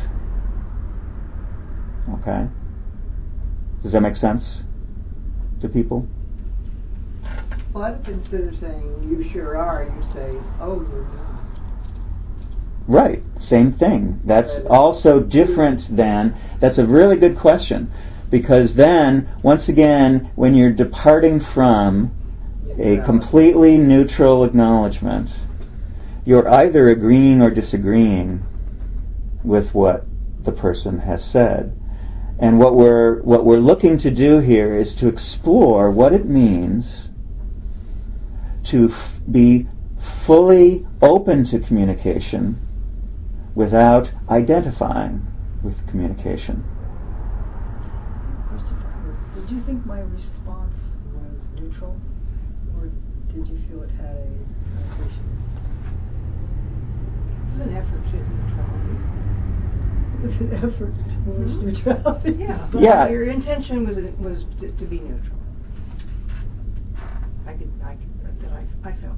Okay? Does that make sense to people? What if instead of saying, "You sure are," you say, "Oh, you're not"? Right, same thing. That's also different than, that's a really good question, because then, once again, when you're departing from a completely neutral acknowledgement, you're either agreeing or disagreeing with what the person has said. And what we're what we're looking to do here is to explore what it means to f- be fully open to communication without identifying with communication. Question for her. Did you think my response was neutral, or did you feel it had a connotation? It was an effort to neutrality. It was an effort towards Mhm. neutrality. Yeah. But Yeah. Your intention was was to, to be neutral. I could, I could, that I, I felt.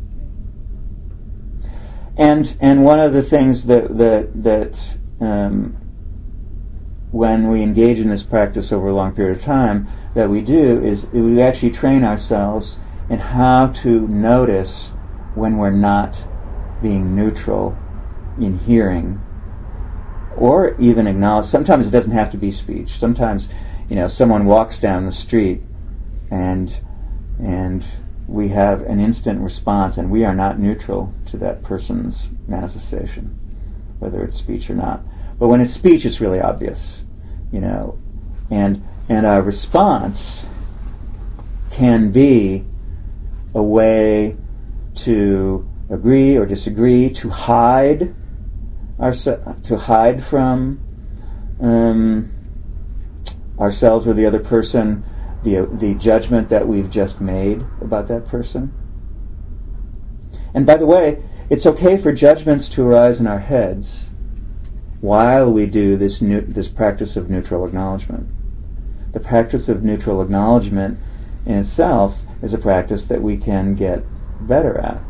And and one of the things that that that um, when we engage in this practice over a long period of time, that we do is we actually train ourselves in how to notice when we're not being neutral in hearing, or even acknowledge. Sometimes it doesn't have to be speech. Sometimes, you know, someone walks down the street, and and we have an instant response, and we are not neutral to that person's manifestation, whether it's speech or not. But when it's speech, it's really obvious, you know, and and our response can be a way to agree or disagree, to hide ourse- to hide from um, ourselves or the other person the the judgment that we've just made about that person. And by the way, it's okay for judgments to arise in our heads while we do this new, this practice of neutral acknowledgement. The practice of neutral acknowledgement in itself is a practice that we can get better at.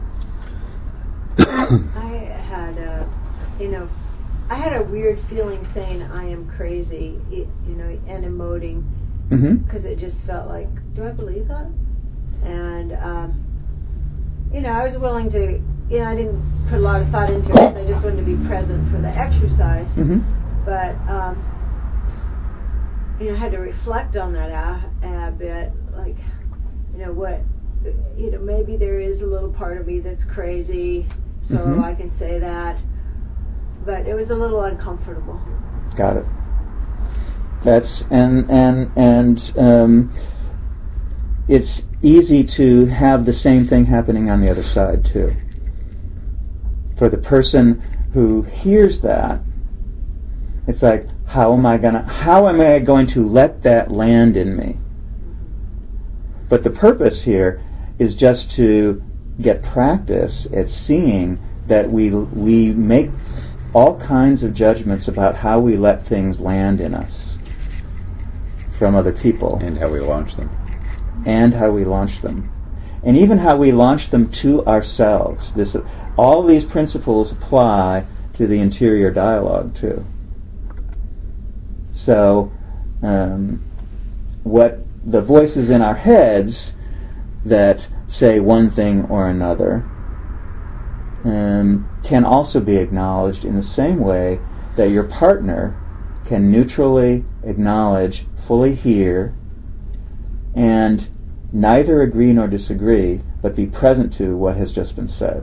I had a, you know, I had a weird feeling saying "I am crazy," it, you know, and emoting, because Mm-hmm. it just felt like, do I believe that? And um, you know, I was willing to, you know, I didn't put a lot of thought into it. I just wanted to be present for the exercise, Mm-hmm. but um, you know, I had to reflect on that a, a bit, like, you know, what, you know, maybe there is a little part of me that's crazy, so Mhm. I can say that, but it was a little uncomfortable. Got it. That's and and and um, it's easy to have the same thing happening on the other side too. For the person who hears that, it's like, how am I gonna? How am I going to let that land in me? But the purpose here is just to get practice at seeing that we we make all kinds of judgments about how we let things land in us from other people, And how we launch them. and how we launch them, and even how we launch them to ourselves. This, all these principles apply to the interior dialogue too. So, um, what the voices in our heads that say one thing or another um, can also be acknowledged in the same way that your partner can neutrally acknowledge, fully hear, and neither agree nor disagree, but be present to what has just been said.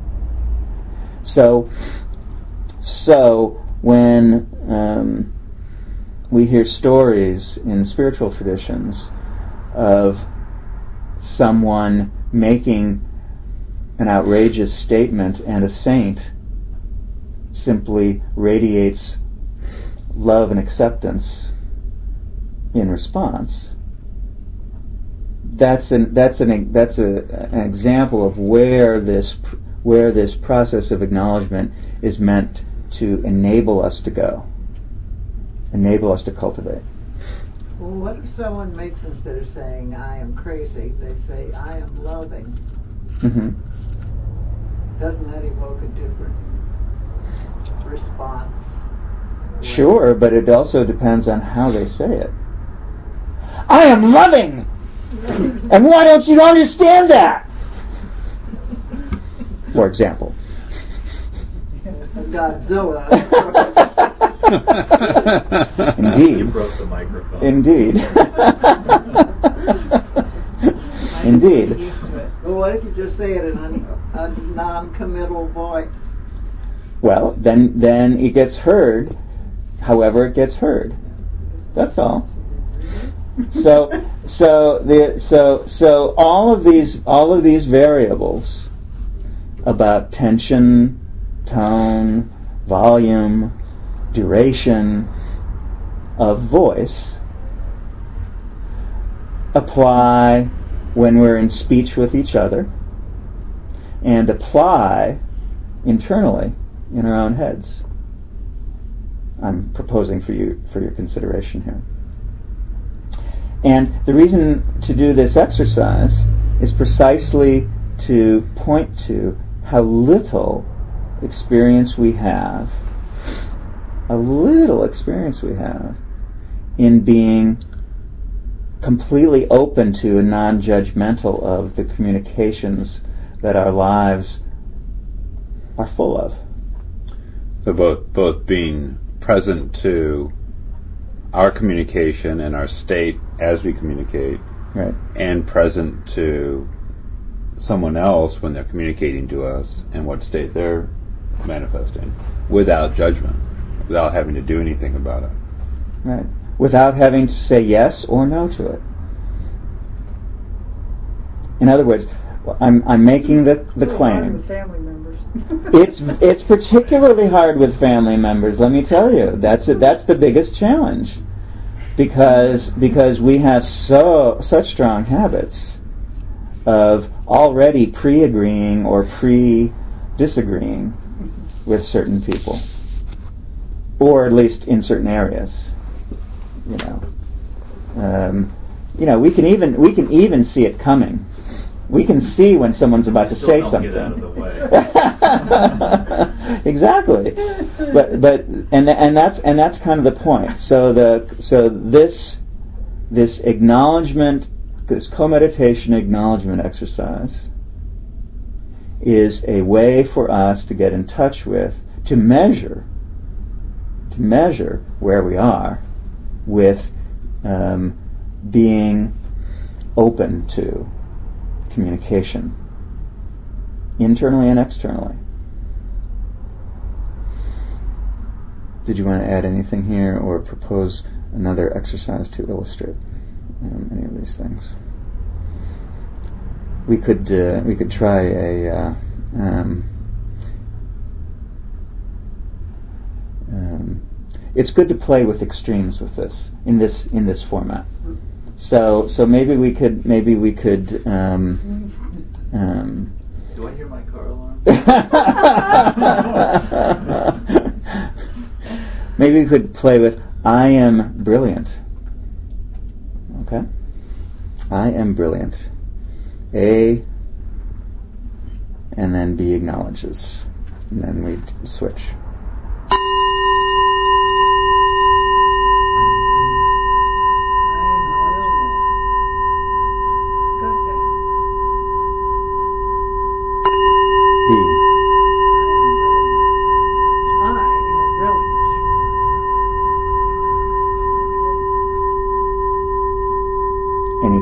So, so when um, we hear stories in spiritual traditions of someone making an outrageous statement and a saint simply radiates love and acceptance in response, that's an that's an that's a, an example of where this where this process of acknowledgement is meant to enable us to go, enable us to cultivate. Well, what if someone makes, instead of saying "I am crazy," they say "I am loving"? Mm-hmm. Doesn't that evoke a different response? Sure, but it also depends on how they say it. I am loving! And why don't you understand that? For example. Godzilla. Indeed. You broke the microphone. Indeed. Indeed. Well, what if you just say it in a, a non-committal voice? Well, then then it gets heard however it gets heard. That's all. So so the so so all of these all of these variables about tension, tone, volume, duration of voice apply when we're in speech with each other and apply internally in our own heads. I'm proposing for you for your consideration here. And the reason to do this exercise is precisely to point to how little experience we have, a little experience we have in being completely open to and non-judgmental of the communications that our lives are full of. So both both being present to our communication and our state as we communicate, right, and present to someone else when they're communicating to us and what state they're manifesting, without judgment, without having to do anything about it. Right. Without having to say yes or no to it. In other words, I'm I'm making the the It's claim. hard with family members. It's it's particularly hard with family members. Let me tell you, that's it. That's the biggest challenge, because because we have so such strong habits of already pre-agreeing or pre-disagreeing with certain people, or at least in certain areas. You know, um, you know, we can even we can even see it coming. We can see when someone's about to Still say don't something. Get out of the way. Exactly, but but and and that's and that's kind of the point. So the so this this acknowledgement, this co-meditation acknowledgement exercise, is a way for us to get in touch with, to measure, to measure where we are with um, being open to communication, internally and externally. Did you want to add anything here or propose another exercise to illustrate um, any of these things? We could uh, we could try a uh, um, um, it's good to play with extremes with this in this in this format. So so maybe we could maybe we could um, um, Do I hear my car alarm? maybe we could play with I am brilliant. Okay? I am brilliant. A, and then B acknowledges. And then we t- switch.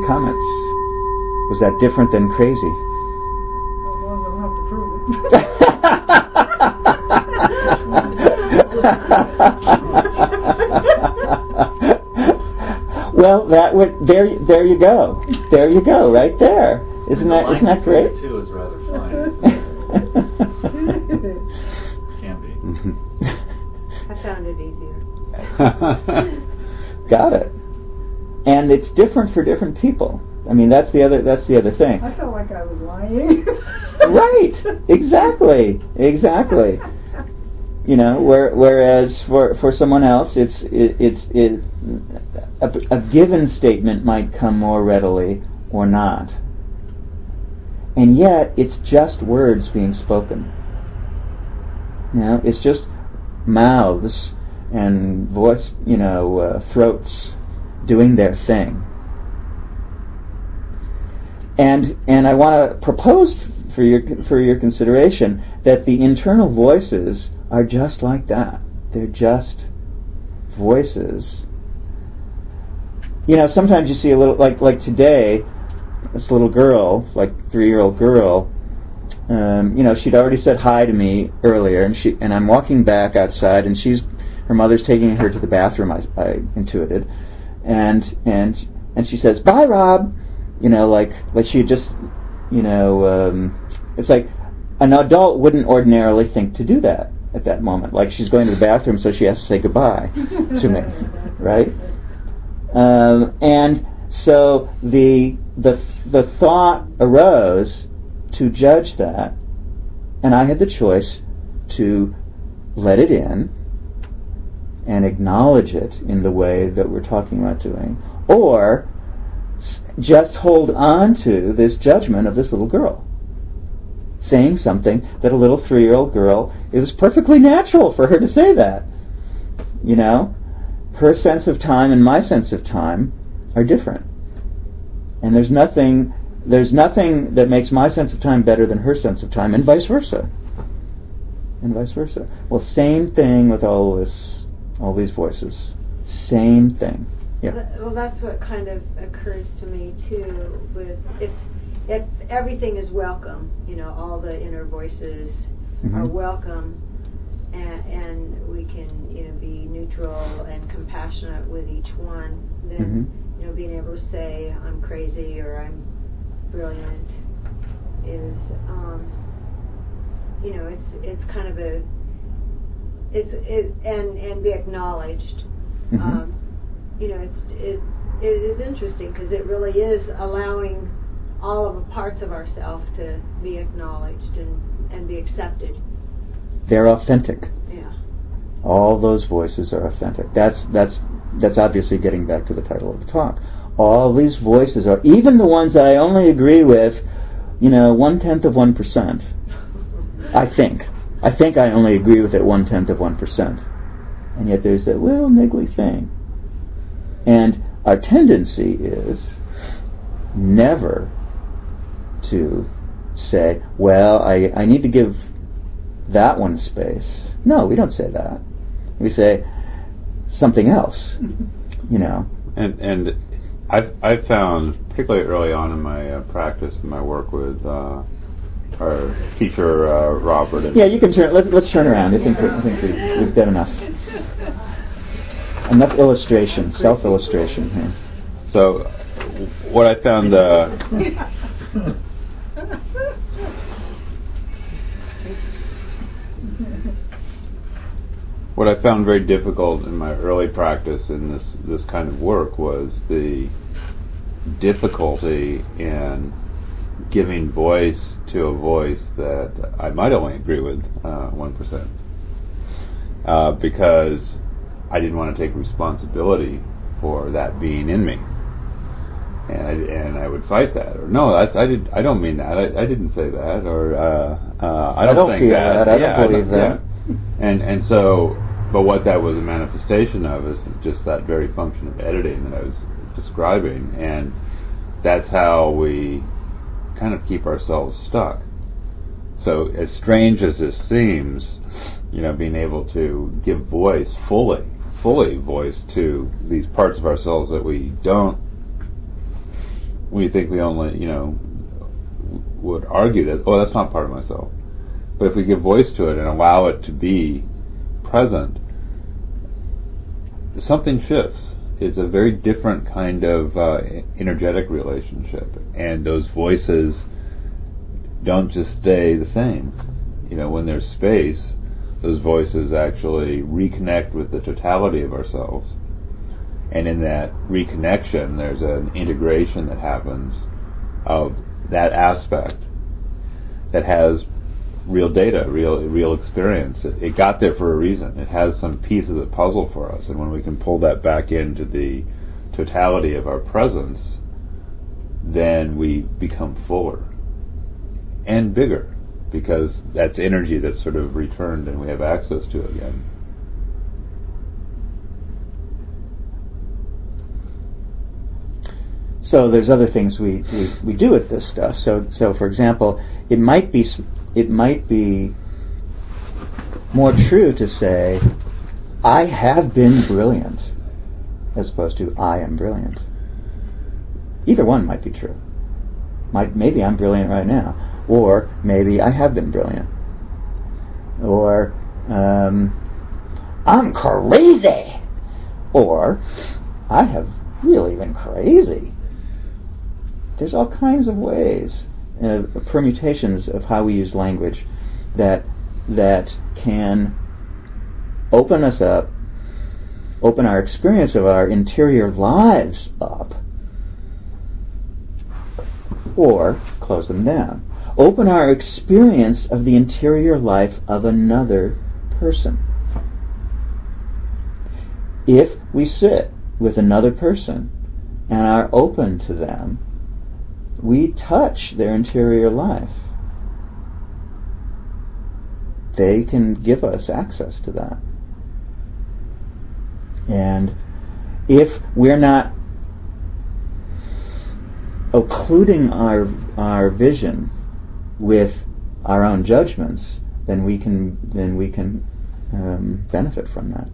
comments? Was that different than crazy? Well, we'll have to prove it. Well, that would there. There you go. There you go. Right there. Isn't that isn't that great? Too is rather fun. Can be. I found it easier. Got it. And it's different for different people. I mean, that's the other. That's the other thing. I felt like I was lying. Right. Exactly. Exactly. You know, where, whereas for, for someone else, it's it, it's it, a, a given statement might come more readily or not, and yet it's just words being spoken. You know, it's just mouths and voice, you know, uh, throats doing their thing. And and I want to propose for your for your consideration that the internal voices are just like that. They're just voices. You know, sometimes you see a little, like like today, this little girl, like three-year-old girl, um, you know, she'd already said hi to me earlier, and she and I'm walking back outside, and she's her mother's taking her to the bathroom. I, I intuited, and and and she says, "Bye, Rob." You know, like like she had just, you know, um, it's like an adult wouldn't ordinarily think to do that at that moment. Like she's going to the bathroom, so she has to say goodbye to me, right? Um, and so the the the thought arose to judge that, and I had the choice to let it in and acknowledge it in the way that we're talking about doing, or just hold on to this judgment of this little girl saying something that a little three-year-old girl, it was perfectly natural for her to say that. You know, her sense of time and my sense of time are different, and there's nothing there's nothing that makes my sense of time better than her sense of time, and vice versa and vice versa. Well, same thing with all this all these voices. Same thing. Yeah. Well, that's what kind of occurs to me too. With if if everything is welcome, you know, all the inner voices mm-hmm. are welcome, and, and we can, you know, be neutral and compassionate with each one. Then, mm-hmm. you know, being able to say I'm crazy or I'm brilliant is, um, you know, it's it's kind of a it's it and and be acknowledged. Mm-hmm. Um, You know, it's it it is interesting because it really is allowing all of the parts of ourselves to be acknowledged and, and be accepted. They're authentic. Yeah. All those voices are authentic. That's that's that's obviously getting back to the title of the talk. All these voices are, even the ones that I only agree with, you know, one tenth of one percent. I think. I think I only agree with it one tenth of one percent. And yet there's that little niggly thing. And our tendency is never to say, well, I, I need to give that one space. No, we don't say that. We say something else, you know. And and I've, I've found, particularly early on in my uh, practice and my work with uh, our teacher, uh, Robert. And yeah, you can turn, let's, let's turn around. I think, we, I think we, we've done enough. Enough illustration, self-illustration here. So, what I found, uh, what I found very difficult in my early practice in this this kind of work was the difficulty in giving voice to a voice that I might only agree with uh, one percent, uh, because I didn't want to take responsibility for that being in me, and I, and I would fight that. Or no, that's, I did. I don't mean that. I, I didn't say that. Or uh, uh, I don't, I don't think feel that. that. I yeah, don't believe I that. Yeah. And and so, but what that was a manifestation of is just that very function of editing that I was describing, and that's how we kind of keep ourselves stuck. So, as strange as this seems, you know, being able to give voice fully. fully voice to these parts of ourselves that we don't we think we only, you know, would argue that, oh, that's not part of myself. But if we give voice to it and allow it to be present, something shifts. It's a very different kind of uh, energetic relationship, and those voices don't just stay the same. You know, when there's space, those voices actually reconnect with the totality of ourselves. And in that reconnection, there's an integration that happens of that aspect that has real data, real real experience. It, it got there for a reason. It has some piece of the puzzle for us. And when we can pull that back into the totality of our presence, then we become fuller and bigger, because that's energy that's sort of returned and we have access to it again. So there's other things we, we, we do with this stuff. So so for example, it might be it might be more true to say, I have been brilliant, as opposed to I am brilliant. Either one might be true. Might maybe I'm brilliant right now, or maybe I have been brilliant, or um, I'm crazy, or I have really been crazy. There's all kinds of ways, uh, permutations of how we use language that that can open us up, open our experience of our interior lives up, or close them down. Open our experience of the interior life of another person. If we sit with another person and are open to them, we touch their interior life. They can give us access to that. And if we're not occluding our our vision with our own judgments, then we can then we can um, benefit from that.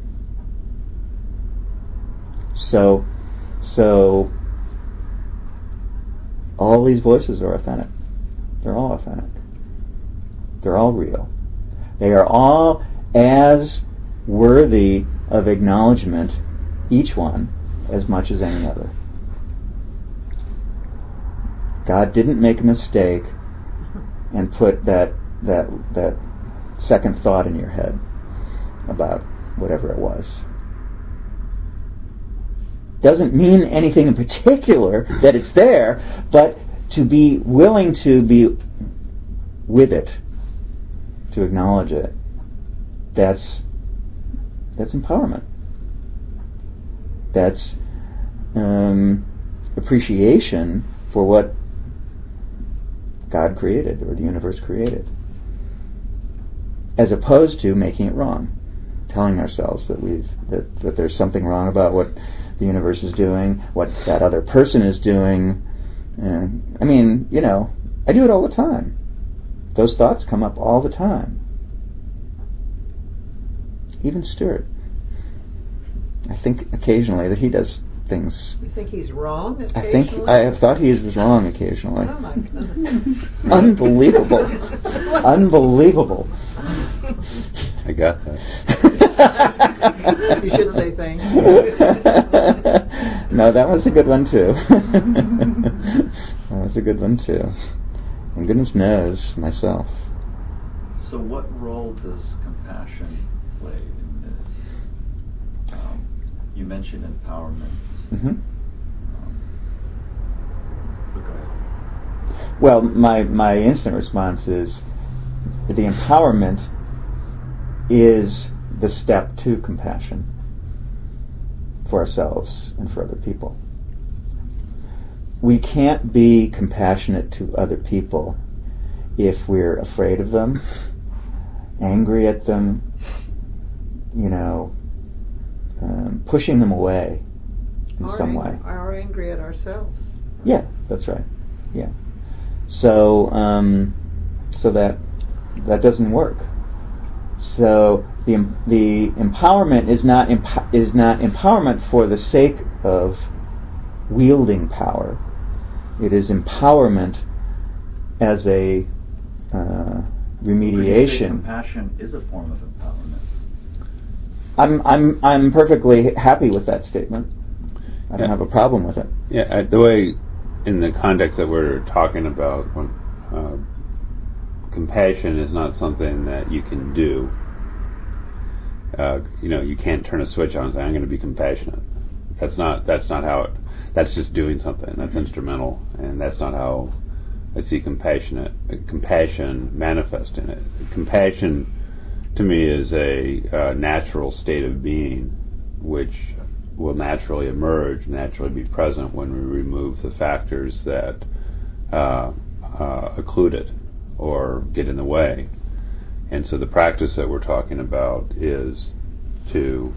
So so all these voices are authentic. They're all authentic. They're all real. They are all as worthy of acknowledgement, each one, as much as any other. God didn't make a mistake and put that that that second thought in your head about whatever it was. Doesn't mean anything in particular that it's there, but to be willing to be with it, to acknowledge it, that's that's empowerment. That's um, appreciation for what God created, or the universe created, as opposed to making it wrong, telling ourselves that we've that, that there's something wrong about what the universe is doing, what that other person is doing. And, I mean, you know, I do it all the time. Those thoughts come up all the time. Even Stuart. I think occasionally that he does things. You think he's wrong occasionally? I think I have thought he was wrong occasionally. Oh my goodness. Unbelievable. Unbelievable. I got that. You should say thank you. No, that was a good one too. That was a good one too. And goodness knows myself. So what role does compassion play in this? Um, you mentioned empowerment. Mm-hmm. Um, but go ahead. Well, my, my instant response is that the empowerment is the step to compassion for ourselves and for other people. We can't be compassionate to other people if we're afraid of them, angry at them, you know, um, pushing them away in Or some ang- way. Or angry at ourselves. Yeah, that's right. Yeah. So, um, so that that doesn't work. So the the empowerment is not emp- is not empowerment for the sake of wielding power. It is empowerment as a uh, remediation. Compassion is a form of empowerment. I'm I'm I'm perfectly happy with that statement. I don't yeah. have a problem with it. Yeah, I, the way, in the context that we're talking about, when, uh, compassion is not something that you can do. Uh, you know, you can't turn a switch on and say, I'm going to be compassionate. That's not that's not how it. That's just doing something. That's instrumental, and that's not how I see compassionate uh, compassion manifest in it. Compassion, to me, is a uh, natural state of being, which will naturally emerge, naturally be present when we remove the factors that uh, uh, occlude it or get in the way. And so the practice that we're talking about is to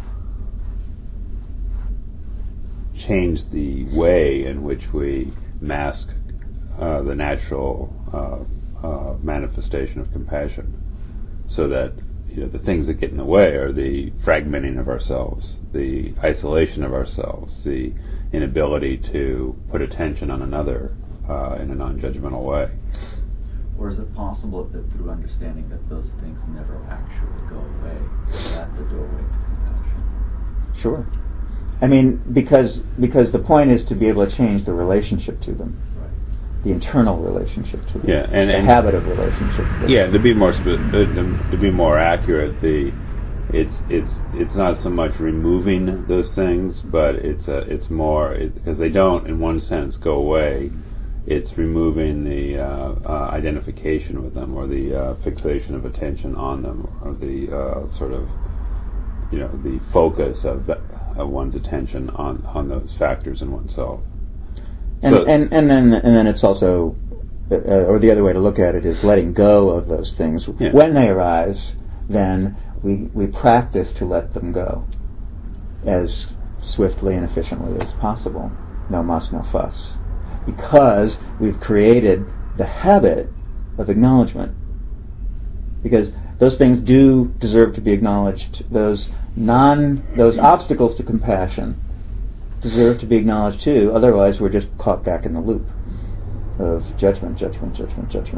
change the way in which we mask uh, the natural uh, uh, manifestation of compassion, so that you know, the things that get in the way are the fragmenting of ourselves, the isolation of ourselves, the inability to put attention on another uh, in a non-judgmental way. Or is it possible that through understanding that those things never actually go away, that's the doorway to compassion? Sure. I mean, because because the point is to be able to change the relationship to them. The internal relationship to them, yeah, and, the and habit of relationship. To them. Yeah, to be more spe- to, to be more accurate, the it's it's it's not so much removing those things, but it's a, it's more because it, they don't, in one sense, go away. It's removing the uh, uh, identification with them, or the uh, fixation of attention on them, or the uh, sort of you know the focus of, of one's attention on, on those factors in oneself. And, so, and and then and then it's also, uh, or the other way to look at it is letting go of those things yeah. when they arise. Then we we practice to let them go as swiftly and efficiently as possible. No muss, no fuss, because we've created the habit of acknowledgement. Because those things do deserve to be acknowledged. Those non those obstacles to compassion deserve to be acknowledged too, otherwise we're just caught back in the loop of judgment, judgment, judgment, judgment.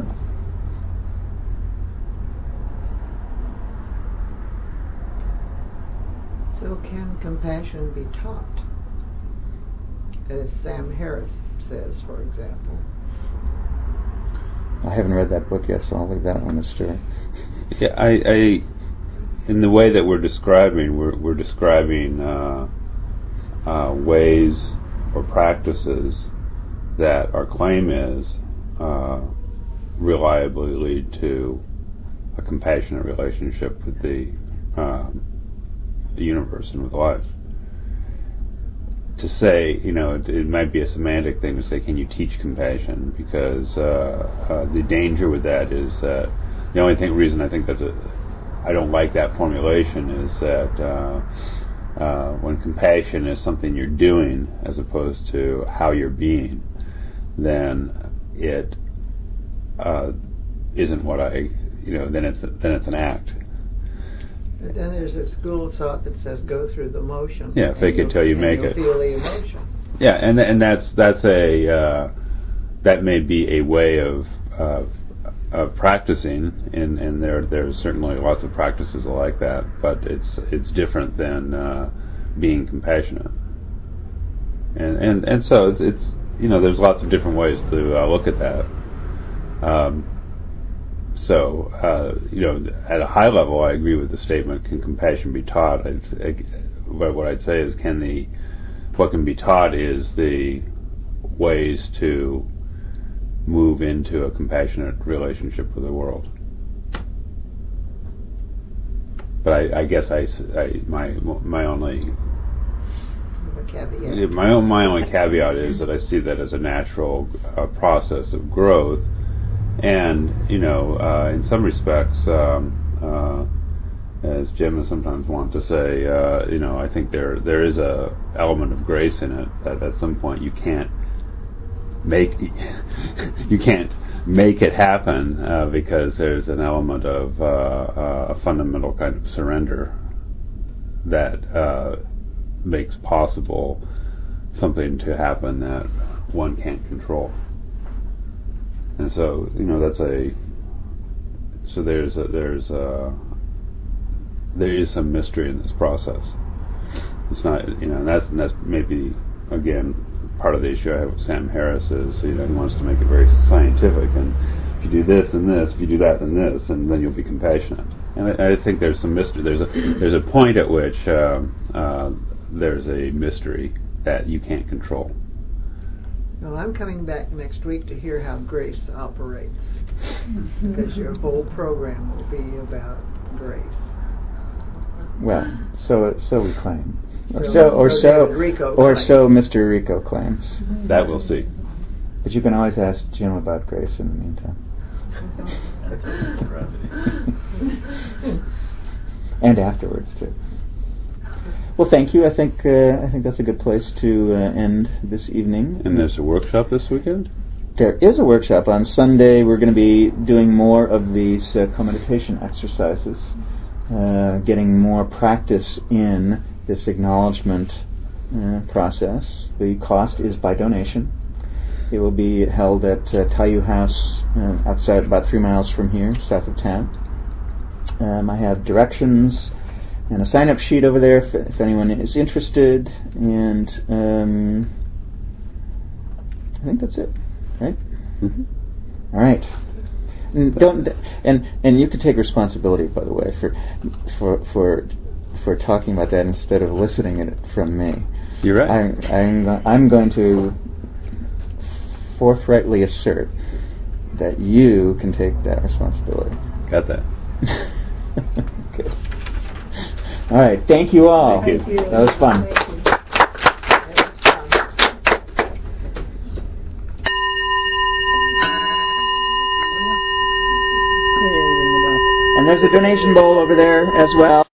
So can compassion be taught? As Sam Harris says, for example. I haven't read that book yet, so I'll leave that one to Stuart. Yeah, I, I, in the way that we're describing, we're, we're describing uh, Uh, ways or practices that our claim is uh, reliably lead to a compassionate relationship with the, um, the universe and with life. To say, you know, it, it might be a semantic thing to say, can you teach compassion? Because uh, uh, the danger with that is that the only thing, reason I think that's a, I don't like that formulation is that uh, Uh, when compassion is something you're doing as opposed to how you're being, then it uh, isn't what I, you know, then it's a, then it's an act. But then there's a school of thought that says go through the motion. Yeah, fake it till you make it. Feel the emotion. Yeah, and and that's that's a uh, that may be a way of uh, of practicing, and, and there there's certainly lots of practices like that, but it's it's different than uh, being compassionate. And and and so it's it's you know there's lots of different ways to uh, look at that. Um, so uh, you know at a high level, I agree with the statement: can compassion be taught? It's, it, but what I'd say is, can the what can be taught is the ways to move into a compassionate relationship with the world. But I, I guess I, I my my only caveat. my own my only caveat is that I see that as a natural uh, process of growth, and you know uh, in some respects, um, uh, as Jim has sometimes wanted to say, uh, you know I think there there is a element of grace in it that at some point you can't make you can't make it happen uh, because there's an element of uh, uh, a fundamental kind of surrender that uh, makes possible something to happen that one can't control. and so you know that's a. So there's a, there's a, there is some mystery in this process. It's not, you know, and that's and that's maybe again part of the issue I have with Sam Harris is, you know, he wants to make it very scientific, and if you do this and this, if you do that and this, and then you'll be compassionate. And I, I think there's some mystery. There's a there's a point at which uh, uh, there's a mystery that you can't control. Well, I'm coming back next week to hear how grace operates, because your whole program will be about grace. Well, so so we claim, or So- so or so so David Rico or claims. so Mister Rico claims. That we'll see. But you can always ask Jim about grace in the meantime, That's a gravity. and afterwards too. Well, thank you. I think uh, I think that's a good place to uh, end this evening. And there's a workshop this weekend? There is a workshop on Sunday. We're going to be doing more of these uh, co-meditation exercises, uh, getting more practice in this acknowledgement uh, process. The cost is by donation. It will be held at uh, Taiyu House, uh, outside, about three miles from here, south of town. Um, I have directions and a sign-up sheet over there if, if anyone is interested. And um, I think that's it. Right? Mm-hmm. All right. And don't and and you could take responsibility, by the way, for for for for talking about that instead of eliciting it from me. You're right. I'm I'm, go- I'm going to forthrightly assert that you can take that responsibility. Got that. Good. All right. Thank you all. Thank you. That was fun. Thank you. And there's a donation bowl over there as well.